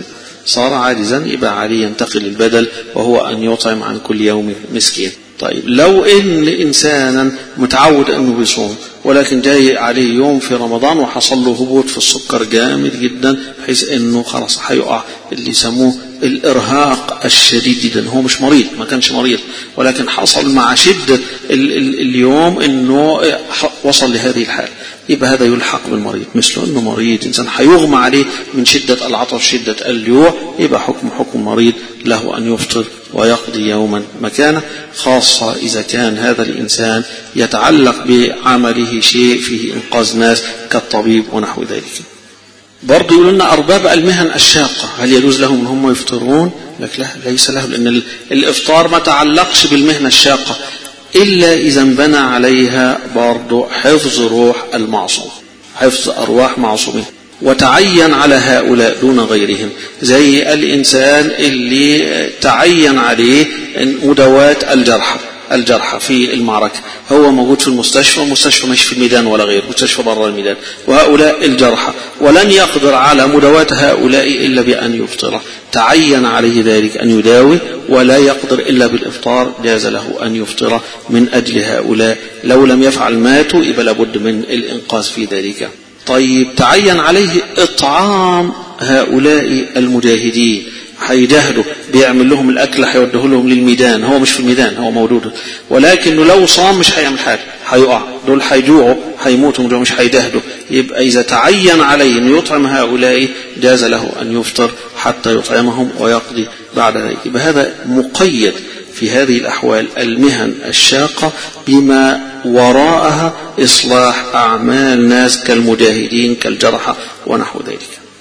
صار عاجزا يبقى عليه ينتقل البدل وهو أن يطعم عن كل يوم مسكين. طيب لو إن إنسانا متعود أنه بيصوم ولكن جاي عليه يوم في رمضان وحصل له هبوط في السكر جامد جدا بحيث أنه خلاص هيقع اللي يسموه الإرهاق الشديد جدا. هو مش مريض، ما كانش مريض، ولكن حصل مع شدة اليوم أنه وصل لهذه الحالة، يبقى هذا يلحق بالمريض، مثله أنه مريض إنسان هيغمى عليه من شدة العطش شدة الجوع، يبقى حكم مريض له أن يفطر ويقضي يوما مكانه، خاصة إذا كان هذا الإنسان يتعلق بعمله شيء فيه إنقاذ ناس كالطبيب ونحو ذلك. برضو يقول لنا أرباب المهن الشاقة هل يجوز لهم أن هم يفطرون؟ لك لا، ليس له، لأن الإفطار ما تعلقش بالمهنة الشاقة إلا إذا انبنى عليها برضو حفظ روح المعصوم، حفظ أرواح معصومين، وتعين على هؤلاء دون غيرهم، زي الإنسان اللي تعين عليه مداواة الجرحى في المعركة، هو موجود في المستشفى مش في الميدان ولا غير، مستشفى برا الميدان، وهؤلاء الجرحى، ولن يقدر على مداواة هؤلاء إلا بأن يفطر، تعين عليه ذلك أن يداوي ولا يقدر إلا بالإفطار، جاز له أن يفطر من أجل هؤلاء، لو لم يفعل ماتوا يبقى لابد من الإنقاذ في ذلك. طيب تعين عليه إطعام هؤلاء المجاهدين، هيجاهدوا بيعمل لهم الأكل هيوده لهم للميدان، هو مش في الميدان، هو موجود، ولكنه لو صام مش هيعمل حاجة، هيقع، دول هيجوعوا هيموتوا، مش هيجاهدوا، يبقى إذا تعين عليه أن يطعم هؤلاء جاز له أن يفطر حتى يطعمهم ويقضي بعد ذلك. يبقى هذا مقيد في هذه الأحوال المهن الشاقة بما وراءها إصلاح أعمال ناس كالمجاهدين كالجرحى ونحو ذلك.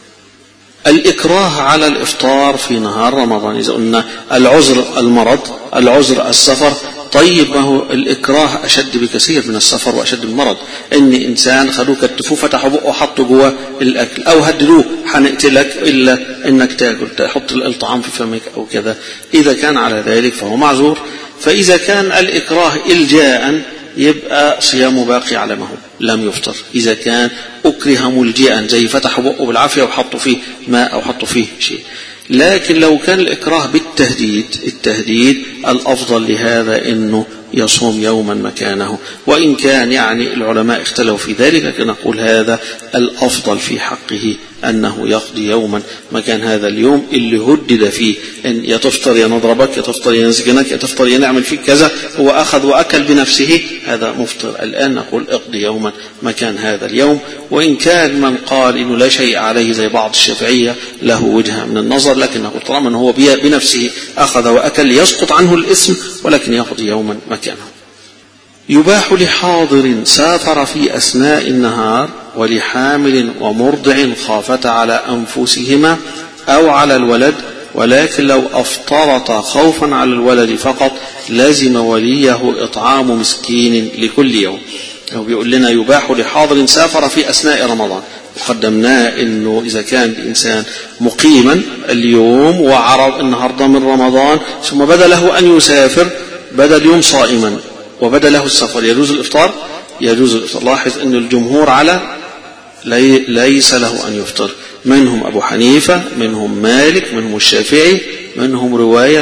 الإكراه على الإفطار في نهار رمضان، إذا قلنا العذر المرض، العذر السفر، طيب ما هو الإكراه أشد بكثير من السفر وأشد من المرض، إن إنسان خدوه كتفوه فتحوا بقه وحطوا جواه الأكل، أو هددوه هنقتلك إلا إنك تاكل، تحط الطعام في فمك أو كذا، إذا كان على ذلك فهو معذور. فإذا كان الإكراه إلجاء يبقى صيامه باقي على ما هو، لم يفطر. إذا كان أكره ملجئا زي فتحوا بقه بالعافية وحطوا فيه ماء أو حطوا فيه شيء. لكن لو كان الإكراه التهديد الأفضل لهذا إنه يصوم يوما مكانه، وإن كان يعني العلماء اختلفوا في ذلك، لكن نقول هذا الأفضل في حقه أنه يقضي يوما مكان هذا اليوم اللي هدد فيه، إن يتفطر ينضربك، يتفطر ينسجنك، يتفطر ينعمل فيك كذا، هو أخذ وأكل بنفسه، هذا مفطر. الآن نقول اقضي يوما مكان هذا اليوم. وإن كان من قال إنه لا شيء عليه زي بعض الشافعية له وجهة من النظر، لكن نقول طالما أنه هو بنفسه أخذ وأكل يسقط عنه الإثم، ولكن يقضي يوما مكانه. يباح لحاضر سافر في أثناء النهار ولحامل ومرضع خافتا على أنفسهما أو على الولد، ولكن لو أفطرتا خوفا على الولد فقط لازم وليه إطعام مسكين لكل يوم. هو بيقول لنا يباح لحاضر سافر في أثناء رمضان، وقدمناه إنه إذا كان الإنسان مقيما اليوم وعرض النهاردة من رمضان ثم بدا له أن يسافر، بدا اليوم صائما وبدا له السفر، يجوز الإفطار؟ يجوز الإفطار. لاحظ أن الجمهور على ليس له أن يفطر، منهم أبو حنيفة، منهم مالك، منهم الشافعي، منهم رواية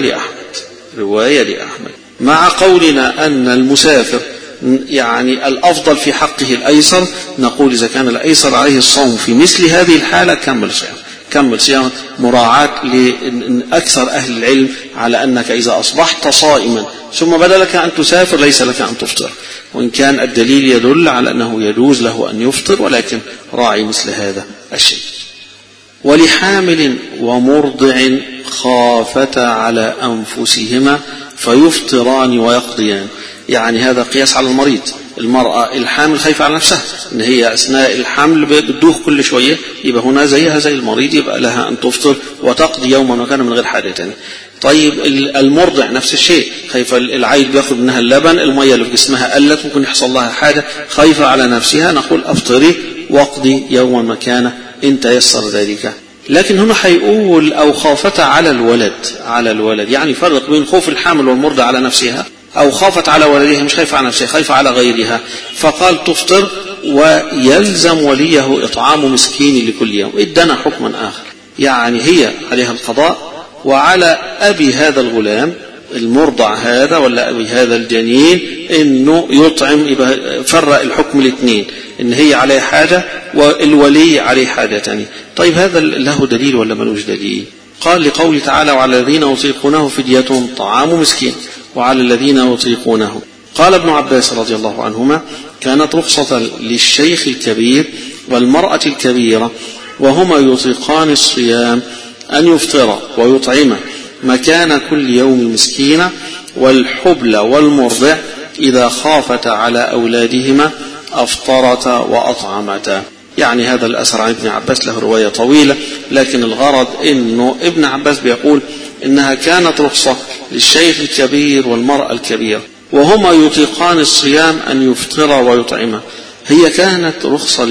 لأحمد، مع قولنا أن المسافر يعني الأفضل في حقه الأيسر، نقول إذا كان الأيسر عليه الصوم في مثل هذه الحالة كمل صيام مراعاة لأكثر أهل العلم على أنك إذا أصبحت صائما ثم بدا لك أن تسافر ليس لك أن تفطر، وإن كان الدليل يدل على أنه يجوز له أن يفطر، ولكن راعي مثل هذا الشيء. ولحامل ومرضع خافتا على أنفسهما فيفطران ويقضيان، يعني هذا قياس على المريض. المرأة الحامل خايفة على نفسها إن هي أثناء الحمل بتدوخ كل شوية، يبقى هنا زيها زي المريض، يبقى لها أن تفطر وتقضي يوما مكان من غير حاجة تانية. طيب المرضع نفس الشيء، خايفة العيل بياخد منها اللبن، المية اللي في جسمها قلت، ممكن يحصل لها حاجة، خايفة على نفسها، نقول أفطري واقضي يوما مكانه إن تيسر ذلك. لكن هنا هيقول أو خافت على الولد، يعني فرق بين خوف الحامل والمرضع على نفسها، أو خافت على ولدها، مش خايفة على نفسها، خايفة على غيرها، فقال تفطر ويلزم وليه إطعام مسكين لكل يوم. ادنا حكما آخر، يعني هي عليها القضاء وعلى أبي هذا الغلام المرضع هذا ولا أبي هذا الجنين إنه يطعم. يبقى فرق الحكم الاثنين، إن هي عليه حاجة والولي عليه حاجة تانية. طيب هذا له دليل ولا ملوش دليل؟ قال لقوله تعالى وعلى الذين يطيقونه فدية طعام مسكين وعلى الذين يطيقونه. قال ابن عباس رضي الله عنهما كانت رخصة للشيخ الكبير والمرأة الكبيرة وهما يطيقان الصيام أن يفطر ويطعم مكان كل يوم مسكين، والحبل والمرضع إذا خافت على أولادهما أفطرتا وأطعمتا. يعني هذا الأثر عن ابن عباس له رواية طويلة، لكن الغرض إنه ابن عباس بيقول إنها كانت رخصة للشيخ الكبير والمرأة الكبيرة وهما يطيقان الصيام أن يفطر ويطعم. هي كانت رخصة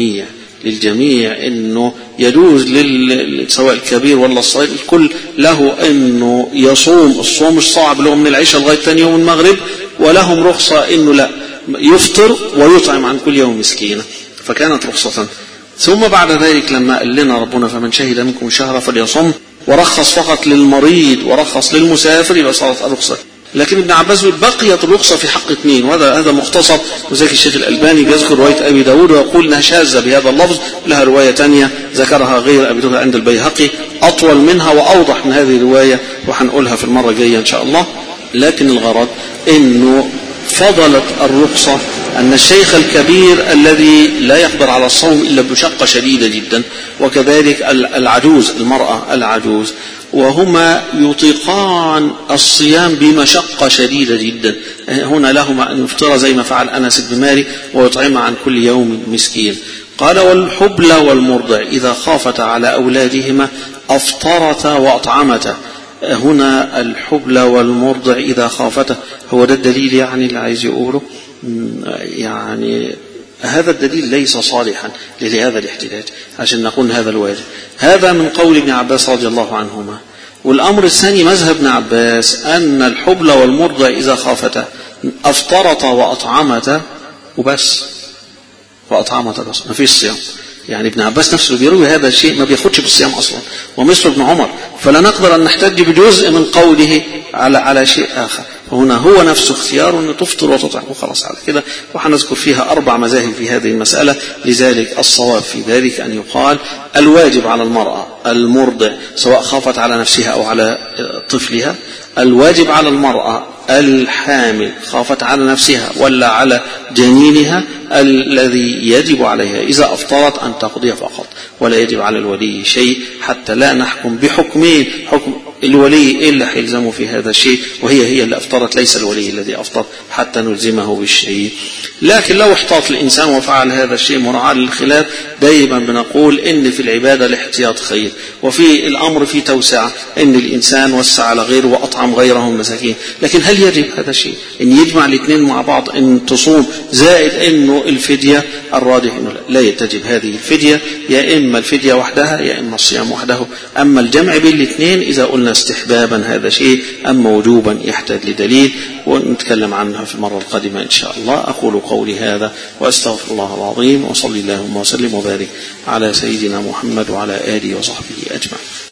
للجميع إنه يجوز سواء الكبير ولا الصغير الكل له إنه يصوم الصوم الصعب له من العشاء لغاية ثاني يوم المغرب، ولهم رخصة إنه لا يفطر ويطعم عن كل يوم مسكينة. فكانت رخصة. ثم بعد ذلك لما قال لنا ربنا فمن شهد منكم شهر فليصم ورخص فقط للمريض ورخص للمسافر يبقى صارت الرخصة. لكن ابن عباس بقيت الرخصة في حق اثنين، وهذا هذا مختصر. وذلك الشيخ الألباني بيذكر رواية أبي داود ويقول أنها شاذة بهذا اللفظ، لها رواية تانية ذكرها غير أبي داود عند البيهقي أطول منها وأوضح من هذه الرواية وحنقولها في المرة الجاية إن شاء الله. لكن الغرض إنه فضلت الرخصة أن الشيخ الكبير الذي لا يقدر على الصوم إلا بمشقة شديدة جدا، وكذلك العجوز المرأة العجوز، وهما يطيقان الصيام بمشقة شديدة جدا، هنا لهما أن يفطر زي ما فعل أنس بن مالك ويطعم عن كل يوم مسكين. قال والحبل والمرضع إذا خافت على أولادهما أفطرتا وأطعمتا. هنا الحبل والمرضع إذا خافتا هو ده الدليل يعني اللي عايز يقوله. يعني هذا الدليل ليس صالحا لهذا الاحتجاج عشان نقول هذا الواجب. هذا من قول ابن عباس رضي الله عنهما. والأمر الثاني مذهب ابن عباس أن الحبل والمرضع إذا خافتا أفطرتا وأطعمتا وبس، وأطعمتا بس ما فيش صيام. يعني ابن عباس نفسه بيروي هذا الشيء ما بياخدش بالصيام أصلا، ومثل ابن عمر، فلا نقدر أن نحتج بجزء من قوله على شيء آخر. فهنا هو نفسه اختيار أن تفطر وتطعم وخلاص على كده. وحنذكر فيها 4 مذاهب في هذه المسألة. لذلك الصواب في ذلك أن يقال الواجب على المرأة المرضع سواء خافت على نفسها أو على طفلها، الواجب على المرأة الحامل خافت على نفسها ولا على جنينها، الذي يجب عليها إذا أفطرت أن تقضي فقط، ولا يجب على الولي شيء، حتى لا نحكم بحكمين، حكم الولي إلا حيلزمه في هذا الشيء وهي اللي أفطرت ليس الولي الذي أفطر حتى نلزمه بالشيء. لكن لو احتاط الإنسان وفعل هذا الشيء مراعاة للخلاف، دائما بنقول إن في العبادة الاحتياط خير، وفي الأمر في توسعة إن الإنسان وسع على غيره وأطعم غيرهم مساكين. لكن هل يجب هذا الشيء إن يجمع الاثنين مع بعض، إن تصوم زائد إنه الفدية؟ الراجح إنه لا يتجب هذه الفدية، يا إما الفدية وحدها يا إما الصيام وحده. أما الجمع بين الاثنين إذا قلنا استحبابا هذا شيء، أما وجوبا يحتاج لدليل، ونتكلم عنها في المرة القادمة إن شاء الله. أقول قولي هذا وأستغفر الله العظيم، وصلي اللهم وسلم وبارك على سيدنا محمد وعلى آله وصحبه أجمعين.